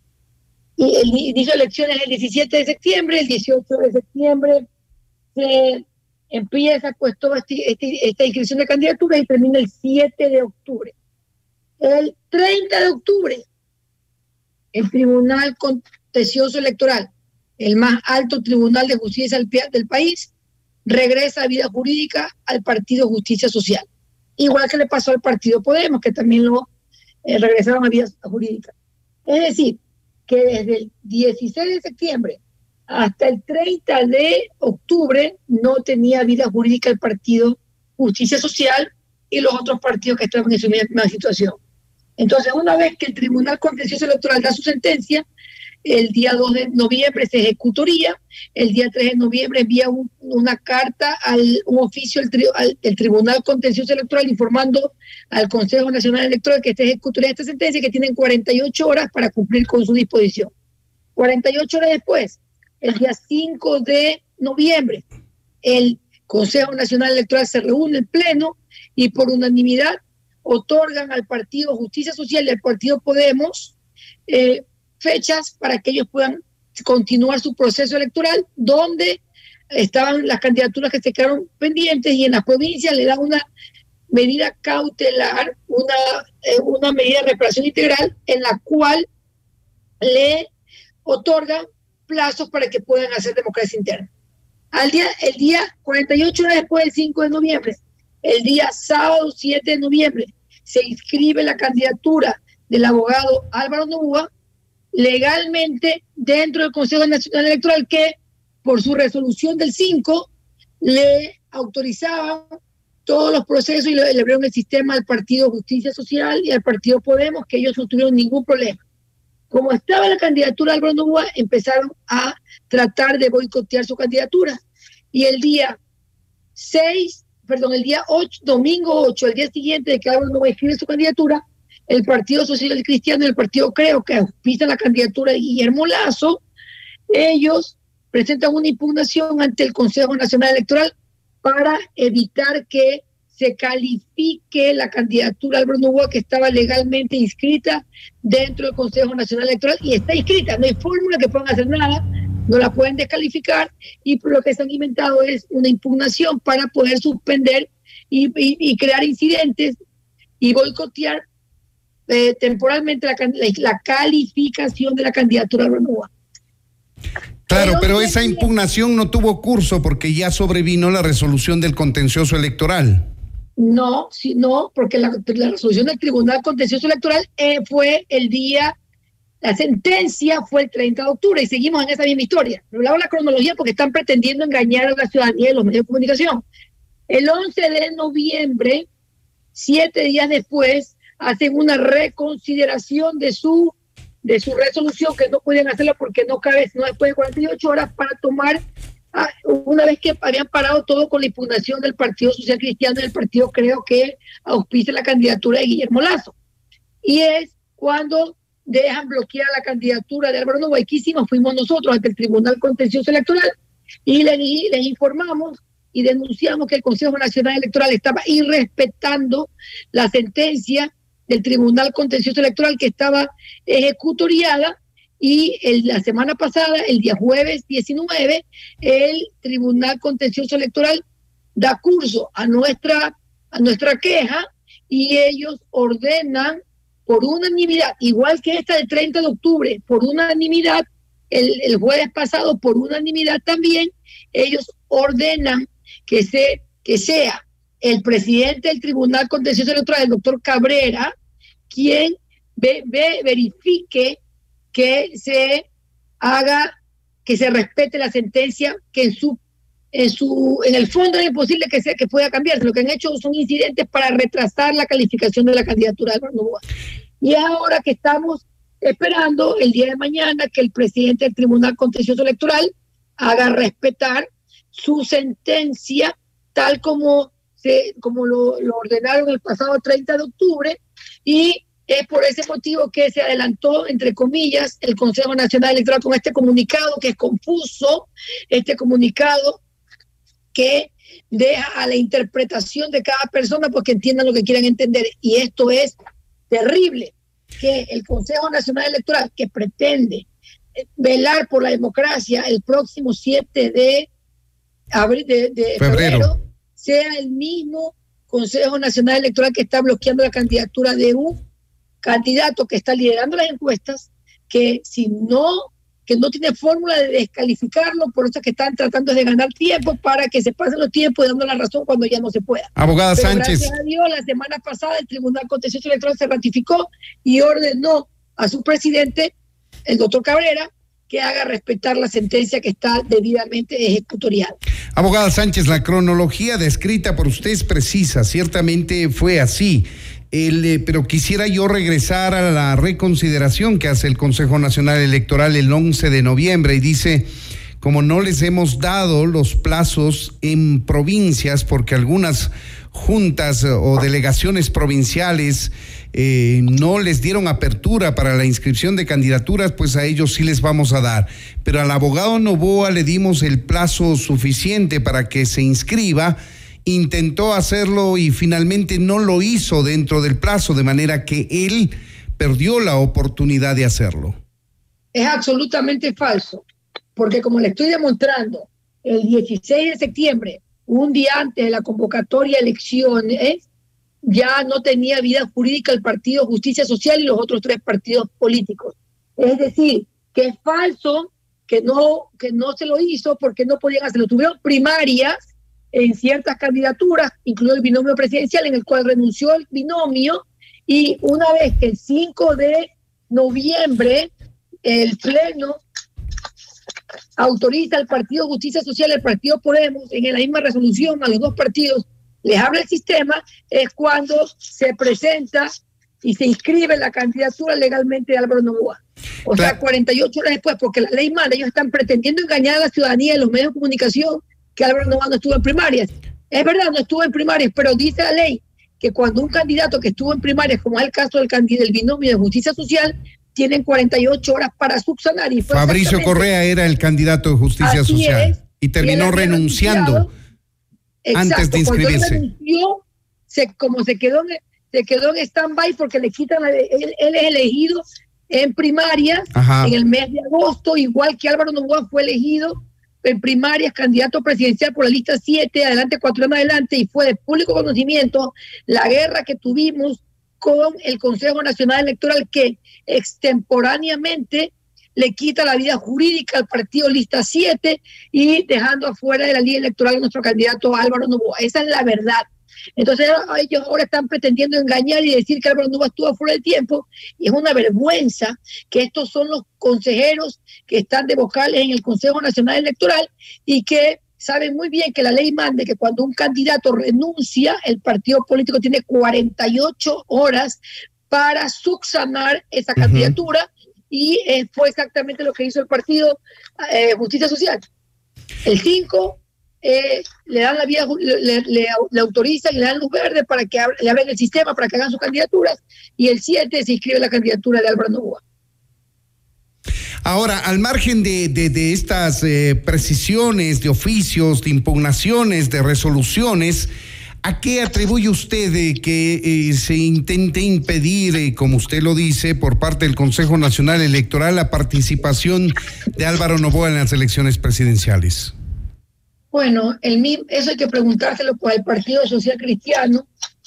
Y el inicio de elecciones es el diecisiete de septiembre, el dieciocho de septiembre se empieza pues toda este, este, esta inscripción de candidaturas y termina el siete de octubre. El treinta de octubre, el Tribunal Contencioso Electoral, el más alto tribunal de justicia del país, regresa a vida jurídica al Partido Justicia Social. Igual que le pasó al Partido Podemos, que también lo eh, regresaron a vida jurídica. Es decir, que desde el dieciséis de septiembre hasta el treinta de octubre no tenía vida jurídica el Partido Justicia Social y los otros partidos que estaban en su misma situación. Entonces, una vez que el Tribunal Contencioso Electoral da su sentencia, el día dos de noviembre se ejecutoría, el día tres de noviembre envía un, una carta, al, un oficio al, tri, al el Tribunal Contencioso Electoral informando al Consejo Nacional Electoral que se ejecutoría esta sentencia y que tienen cuarenta y ocho horas para cumplir con su disposición. cuarenta y ocho horas después, el día cinco de noviembre, el Consejo Nacional Electoral se reúne en pleno y por unanimidad otorgan al Partido Justicia Social y al Partido Podemos eh, fechas para que ellos puedan continuar su proceso electoral, donde estaban las candidaturas que se quedaron pendientes y en las provincias le dan una medida cautelar, una, eh, una medida de reparación integral en la cual le otorgan plazos para que puedan hacer democracia interna. Al día, el día cuarenta y ocho horas después del cinco de noviembre, el día sábado siete de noviembre, se inscribe la candidatura del abogado Álvaro Novoa, legalmente dentro del Consejo Nacional Electoral, que por su resolución del cinco le autorizaban todos los procesos y le, le abrieron el sistema al Partido Justicia Social y al Partido Podemos, que ellos no tuvieron ningún problema. Como estaba la candidatura de Álvaro Novoa, empezaron a tratar de boicotear su candidatura. Y el día seis, perdón, el día ocho, domingo ocho, el día siguiente de que Álvaro Novoa escribe su candidatura, el Partido Social Cristiano y el Partido Creo, que auspician la candidatura de Guillermo Lasso, ellos presentan una impugnación ante el Consejo Nacional Electoral para evitar que se califique la candidatura de Álvaro Novoa, que estaba legalmente inscrita dentro del Consejo Nacional Electoral, y está inscrita, no hay fórmula que puedan hacer nada, no la pueden descalificar, y por lo que se han inventado es una impugnación para poder suspender y, y, y crear incidentes y boicotear eh, temporalmente la, la, la calificación de la candidatura de Álvaro Novoa. Claro, pero esa impugnación no tuvo curso porque ya sobrevino la resolución del contencioso electoral. No, sí, no, porque la, la resolución del Tribunal Contencioso Electoral eh, fue el día, la sentencia fue el treinta de octubre y seguimos en esa misma historia. No hago la cronología porque están pretendiendo engañar a la ciudadanía y los medios de comunicación. El once de noviembre, siete días después, hacen una reconsideración de su de su resolución, que no podían hacerla porque no cabe, no después de cuarenta y ocho horas, para tomar, ah, una vez que habían parado todo con la impugnación del Partido Social Cristiano y del Partido Creo, que auspicia la candidatura de Guillermo Lasso. Y es cuando dejan bloquear la candidatura de Álvaro Novoa. ¿Qué hicimos? Fuimos nosotros ante el Tribunal Contencioso Electoral y les, les informamos y denunciamos que el Consejo Nacional Electoral estaba irrespetando la sentencia del Tribunal Contencioso Electoral, que estaba ejecutoriada, y el, la semana pasada, el día jueves diecinueve, el Tribunal Contencioso Electoral da curso a nuestra, a nuestra queja, y ellos ordenan por unanimidad, igual que esta del treinta de octubre, por unanimidad, el, el jueves pasado por unanimidad también, ellos ordenan que, se, que sea el presidente del Tribunal Contencioso Electoral, el doctor Cabrera, quien ve, ve, verifique que se haga, que se respete la sentencia, que en su, en su, en el fondo es imposible que sea, que pueda cambiarse. Lo que han hecho son incidentes para retrasar la calificación de la candidatura de Álvaro Novoa. Y ahora que estamos esperando el día de mañana que el presidente del Tribunal Contencioso Electoral haga respetar su sentencia, tal como Se, como lo, lo ordenaron el pasado treinta de octubre, y es por ese motivo que se adelantó, entre comillas, el Consejo Nacional Electoral con este comunicado, que es confuso, este comunicado que deja a la interpretación de cada persona porque entiendan lo que quieran entender. Y esto es terrible, que el Consejo Nacional Electoral, que pretende velar por la democracia el próximo siete de abril de, de febrero, febrero sea el mismo Consejo Nacional Electoral que está bloqueando la candidatura de un candidato que está liderando las encuestas, que si no, que no tiene fórmula de descalificarlo, por eso es que están tratando de ganar tiempo para que se pasen los tiempos y dando la razón cuando ya no se pueda. Abogada Pero Sánchez. Gracias a Dios, la semana pasada el Tribunal Contencioso Electoral se ratificó y ordenó a su presidente, el doctor Cabrera, que haga respetar la sentencia que está debidamente ejecutoriada. Abogada Sánchez, la cronología descrita por usted es precisa, ciertamente fue así. El, eh, pero quisiera yo regresar a la reconsideración que hace el Consejo Nacional Electoral el once de noviembre y dice, como no les hemos dado los plazos en provincias porque algunas juntas o delegaciones provinciales eh, no les dieron apertura para la inscripción de candidaturas, pues a ellos sí les vamos a dar. Pero al abogado Novoa le dimos el plazo suficiente para que se inscriba, intentó hacerlo y finalmente no lo hizo dentro del plazo, de manera que él perdió la oportunidad de hacerlo. Es absolutamente falso, porque como le estoy demostrando, el dieciséis de septiembre, un día antes de la convocatoria de elecciones, ya no tenía vida jurídica el Partido Justicia Social y los otros tres partidos políticos. Es decir, que es falso que no, que no se lo hizo porque no podían hacerlo. Tuvieron primarias en ciertas candidaturas, incluido el binomio presidencial, en el cual renunció el binomio Y una vez que el cinco de noviembre el Pleno autoriza al Partido Justicia Social y al Partido Podemos en la misma resolución a los dos partidos, les abre el sistema, es cuando se presenta y se inscribe la candidatura legalmente de Álvaro Noboa. O claro. sea, cuarenta y ocho horas después, porque la ley manda, ellos están pretendiendo engañar a la ciudadanía en los medios de comunicación que Álvaro Noboa no estuvo en primarias. Es verdad, no estuvo en primarias, pero dice la ley que cuando un candidato que estuvo en primarias, como es el caso del, del binomio de Justicia Social, tienen cuarenta y ocho horas para subsanar. Y fue Fabricio Correa era el candidato de Justicia Social es, y terminó y renunciando exacto, antes de inscribirse. Renunció, se, como se quedó en, se quedó en stand-by porque le quitan, él, él es elegido en primarias Ajá. en el mes de agosto, igual que Álvaro Noboa fue elegido en primarias candidato presidencial por la lista siete, adelante cuatro en adelante, y fue de público conocimiento la guerra que tuvimos con el Consejo Nacional Electoral, que extemporáneamente le quita la vida jurídica al partido lista siete y dejando afuera de la ley electoral a nuestro candidato Álvaro Noboa. Esa es la verdad. Entonces ellos ahora están pretendiendo engañar y decir que Álvaro Noboa estuvo fuera del tiempo, y es una vergüenza que estos son los consejeros que están de vocales en el Consejo Nacional Electoral y que saben muy bien que la ley manda que cuando un candidato renuncia, el partido político tiene cuarenta y ocho horas para subsanar esa candidatura, uh-huh. y eh, fue exactamente lo que hizo el partido eh, Justicia Social. El cinco eh, le dan la vía, le, le, le autorizan y le dan luz verde para que ab- le abren el sistema para que hagan sus candidaturas, y el siete se inscribe la candidatura de Álvaro Noboa. Ahora, al margen de, de, de estas eh, precisiones de oficios, de impugnaciones, de resoluciones, ¿a qué atribuye usted de que eh, se intente impedir, eh, como usted lo dice, por parte del Consejo Nacional Electoral, la participación de Álvaro Noboa en las elecciones presidenciales? Bueno, el, eso hay que preguntárselo por el Partido Social Cristiano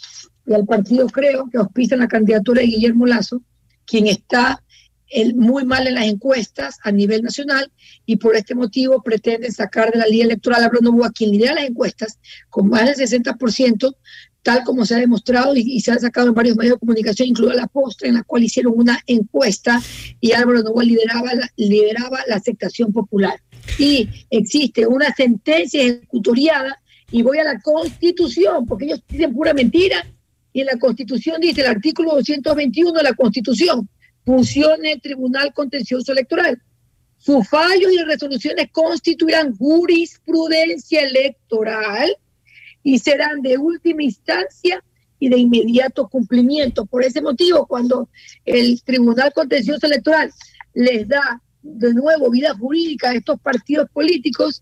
y al partido Creo, que auspician la candidatura de Guillermo Lazo, quien está el, muy mal en las encuestas a nivel nacional, y por este motivo pretenden sacar de la ley electoral a Álvaro Noboa, quien lidera las encuestas con más del sesenta por ciento, tal como se ha demostrado y, y se ha sacado en varios medios de comunicación, incluida La Postre, en la cual hicieron una encuesta y Álvaro Noboa lideraba la, lideraba la aceptación popular. Y existe una sentencia ejecutoriada, y voy a la Constitución, porque ellos dicen pura mentira, y en la Constitución dice, el artículo doscientos veintiuno de la Constitución, funciona el Tribunal Contencioso Electoral. Sus fallos y resoluciones constituirán jurisprudencia electoral y serán de última instancia y de inmediato cumplimiento. Por ese motivo, cuando el Tribunal Contencioso Electoral les da de nuevo vida jurídica a estos partidos políticos,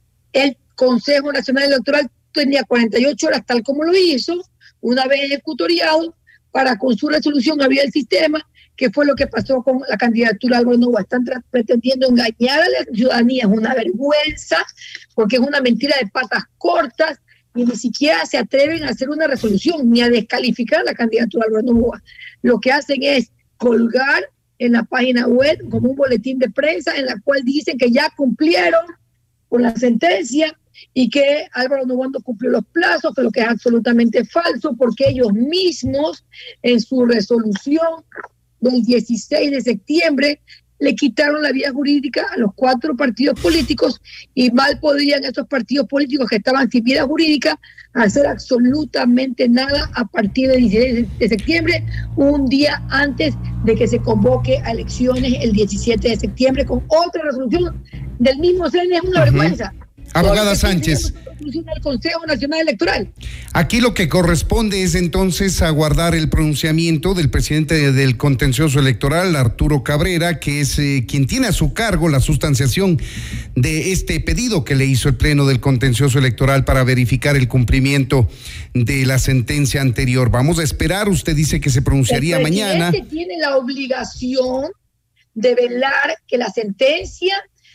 el Consejo Nacional Electoral tenía cuarenta y ocho horas, tal como lo hizo, una vez ejecutoriado, para con su resolución abrir el sistema, que fue lo que pasó con la candidatura de Álvaro Noboa. Están tra- pretendiendo engañar a la ciudadanía, es una vergüenza, porque es una mentira de patas cortas, y ni siquiera se atreven a hacer una resolución, ni a descalificar la candidatura de Álvaro Noboa. Lo que hacen es colgar en la página web como un boletín de prensa en la cual dicen que ya cumplieron con la sentencia y que Álvaro Noboa no cumplió los plazos, que lo que es absolutamente falso, porque ellos mismos en su resolución del dieciséis de septiembre le quitaron la vía jurídica a los cuatro partidos políticos, y mal podrían estos partidos políticos que estaban sin vía jurídica hacer absolutamente nada a partir del dieciséis de septiembre, un día antes de que se convoque a elecciones el diecisiete de septiembre con otra resolución del mismo C N E. Es una uh-huh. vergüenza. Abogada Sánchez, del Consejo Nacional Electoral. Aquí lo que corresponde es entonces aguardar el pronunciamiento del presidente del Contencioso Electoral, Arturo Cabrera, que es eh, quien tiene a su cargo la sustanciación de este pedido que le hizo el Pleno del Contencioso Electoral para verificar el cumplimiento de la sentencia anterior. Vamos a esperar, usted dice que se pronunciaría mañana. El presidente tiene la obligación de velar que la sentencia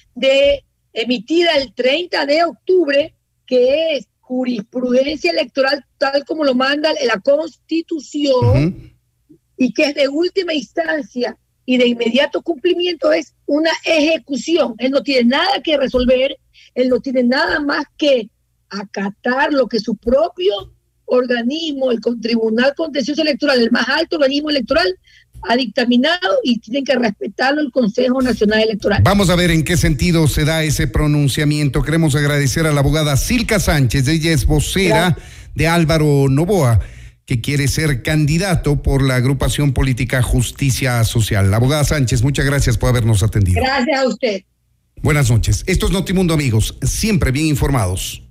de emitida el treinta de octubre, que es jurisprudencia electoral tal como lo manda la Constitución, uh-huh. y que es de última instancia y de inmediato cumplimiento, es una ejecución. Él no tiene nada que resolver, él no tiene nada más que acatar lo que su propio organismo, el Tribunal Contencioso Electoral, el más alto organismo electoral, ha dictaminado y tienen que respetarlo el Consejo Nacional Electoral. Vamos a ver en qué sentido se da ese pronunciamiento. Queremos agradecer a la abogada Silka Sánchez, ella es vocera Gracias. de Álvaro Noboa, que quiere ser candidato por la agrupación política Justicia Social. La abogada Sánchez, muchas gracias por habernos atendido. Gracias a usted. Buenas noches. Esto es Notimundo, amigos, siempre bien informados.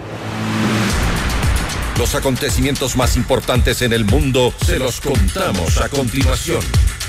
Los acontecimientos más importantes en el mundo se los contamos a continuación.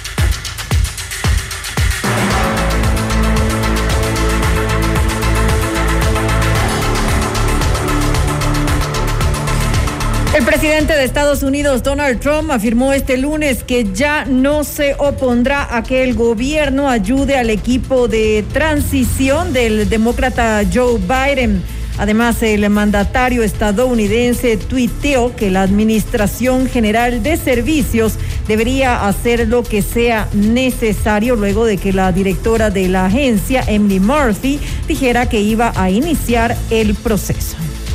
El presidente de Estados Unidos, Donald Trump, afirmó este lunes que ya no se opondrá a que el gobierno ayude al equipo de transición del demócrata Joe Biden. Además, el mandatario estadounidense tuiteó que la Administración General de Servicios debería hacer lo que sea necesario luego de que la directora de la agencia, Emily Murphy, dijera que iba a iniciar el proceso.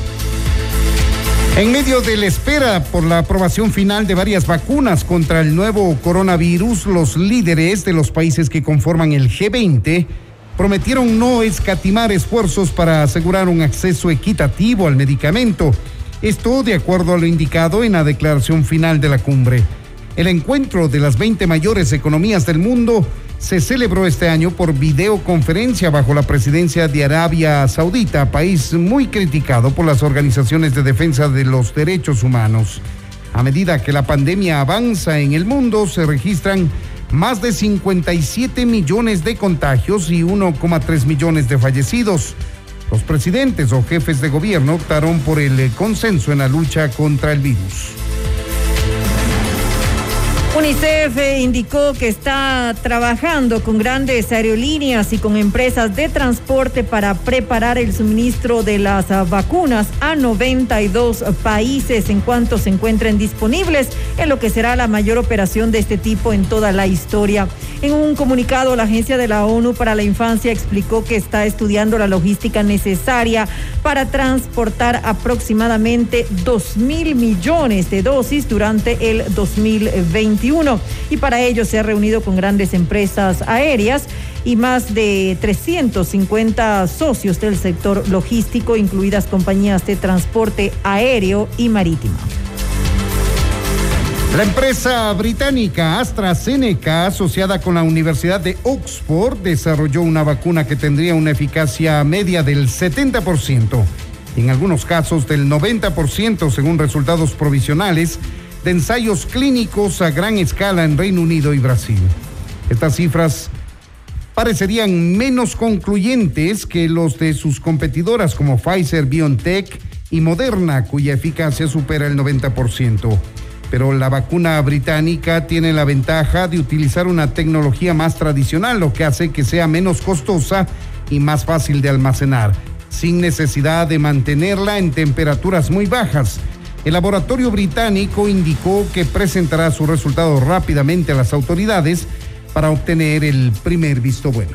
En medio de la espera por la aprobación final de varias vacunas contra el nuevo coronavirus, los líderes de los países que conforman el G veinte prometieron no escatimar esfuerzos para asegurar un acceso equitativo al medicamento. Esto de acuerdo a lo indicado en la declaración final de la cumbre. El encuentro de las veinte mayores economías del mundo se celebró este año por videoconferencia bajo la presidencia de Arabia Saudita, país muy criticado por las organizaciones de defensa de los derechos humanos. A medida que la pandemia avanza en el mundo, se registran más de cincuenta y siete millones de contagios y uno coma tres millones de fallecidos. Los presidentes o jefes de gobierno optaron por el consenso en la lucha contra el virus. UNICEF indicó que está trabajando con grandes aerolíneas y con empresas de transporte para preparar el suministro de las vacunas a noventa y dos países en cuanto se encuentren disponibles, en lo que será la mayor operación de este tipo en toda la historia. En un comunicado, la Agencia de la ONU para la Infancia explicó que está estudiando la logística necesaria para transportar aproximadamente dos mil millones de dosis durante el dos mil veintiuno. Y para ello se ha reunido con grandes empresas aéreas y más de trescientos cincuenta socios del sector logístico, incluidas compañías de transporte aéreo y marítimo. La empresa británica AstraZeneca, asociada con la Universidad de Oxford, desarrolló una vacuna que tendría una eficacia media del setenta por ciento, en algunos casos del noventa por ciento según resultados provisionales de ensayos clínicos a gran escala en Reino Unido y Brasil. Estas cifras parecerían menos concluyentes que los de sus competidoras como Pfizer, BioNTech y Moderna, cuya eficacia supera el noventa por ciento. Pero la vacuna británica tiene la ventaja de utilizar una tecnología más tradicional, lo que hace que sea menos costosa y más fácil de almacenar, sin necesidad de mantenerla en temperaturas muy bajas. El laboratorio británico indicó que presentará sus resultados rápidamente a las autoridades para obtener el primer visto bueno.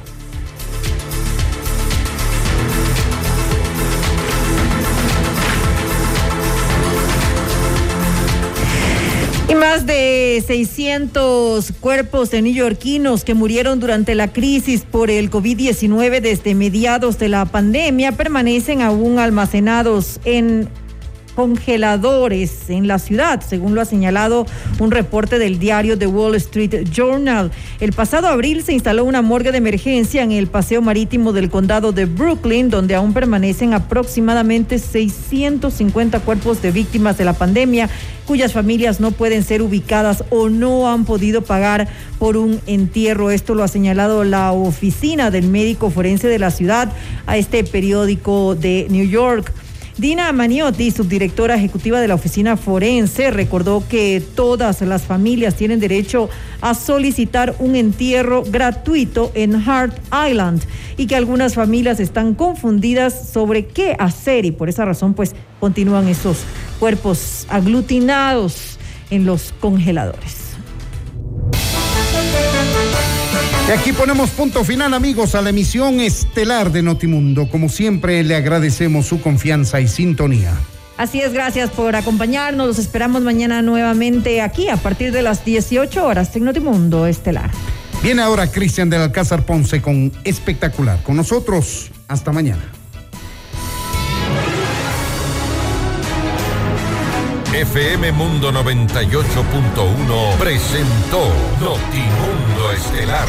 Y más de seiscientos cuerpos de neoyorquinos que murieron durante la crisis por el COVID diecinueve desde mediados de la pandemia permanecen aún almacenados en congeladores en la ciudad, según lo ha señalado un reporte del diario The Wall Street Journal. El pasado abril se instaló una morgue de emergencia en el paseo marítimo del condado de Brooklyn, donde aún permanecen aproximadamente seiscientos cincuenta cuerpos de víctimas de la pandemia, cuyas familias no pueden ser ubicadas o no han podido pagar por un entierro. Esto lo ha señalado la oficina del médico forense de la ciudad a este periódico de New York. Dina Maniotti, subdirectora ejecutiva de la oficina forense, recordó que todas las familias tienen derecho a solicitar un entierro gratuito en Hart Island y que algunas familias están confundidas sobre qué hacer y por esa razón pues continúan esos cuerpos aglutinados en los congeladores. Y aquí ponemos punto final, amigos, a la emisión estelar de Notimundo. Como siempre, le agradecemos su confianza y sintonía. Así es, gracias por acompañarnos. Los esperamos mañana nuevamente aquí a partir de las dieciocho horas en Notimundo Estelar. Viene ahora Cristian del Alcázar Ponce con Espectacular. Con nosotros, hasta mañana. F M Mundo noventa y ocho punto uno presentó Notimundo Estelar.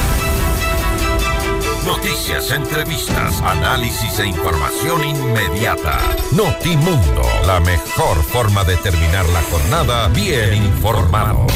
Noticias, entrevistas, análisis e información inmediata. Notimundo, la mejor forma de terminar la jornada bien informado.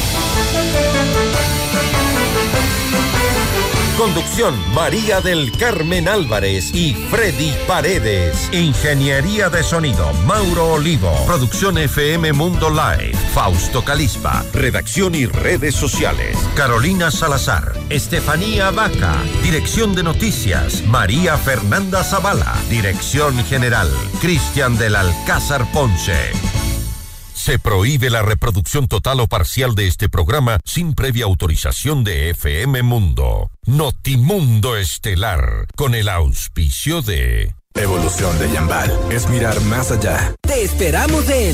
Conducción, María del Carmen Álvarez y Freddy Paredes. Ingeniería de sonido, Mauro Olivo. Producción F M Mundo Live, Fausto Calispa. Redacción y redes sociales, Carolina Salazar, Estefanía Vaca. Dirección de noticias, María Fernanda Zavala. Dirección general, Cristian del Alcázar Ponce. Se prohíbe la reproducción total o parcial de este programa sin previa autorización de F M Mundo. Notimundo Estelar, con el auspicio de... Evolución de Yambal es mirar más allá. Te esperamos en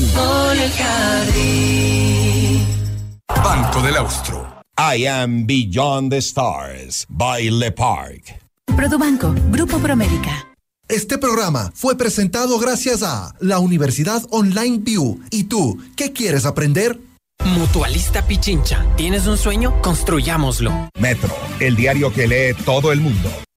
Banco del Austro. I am Beyond the Stars by Le Parc. Produbanco, Grupo Promérica. Este programa fue presentado gracias a la Universidad Online View. ¿Y tú, qué quieres aprender? Mutualista Pichincha. ¿Tienes un sueño? Construyámoslo. Metro, el diario que lee todo el mundo.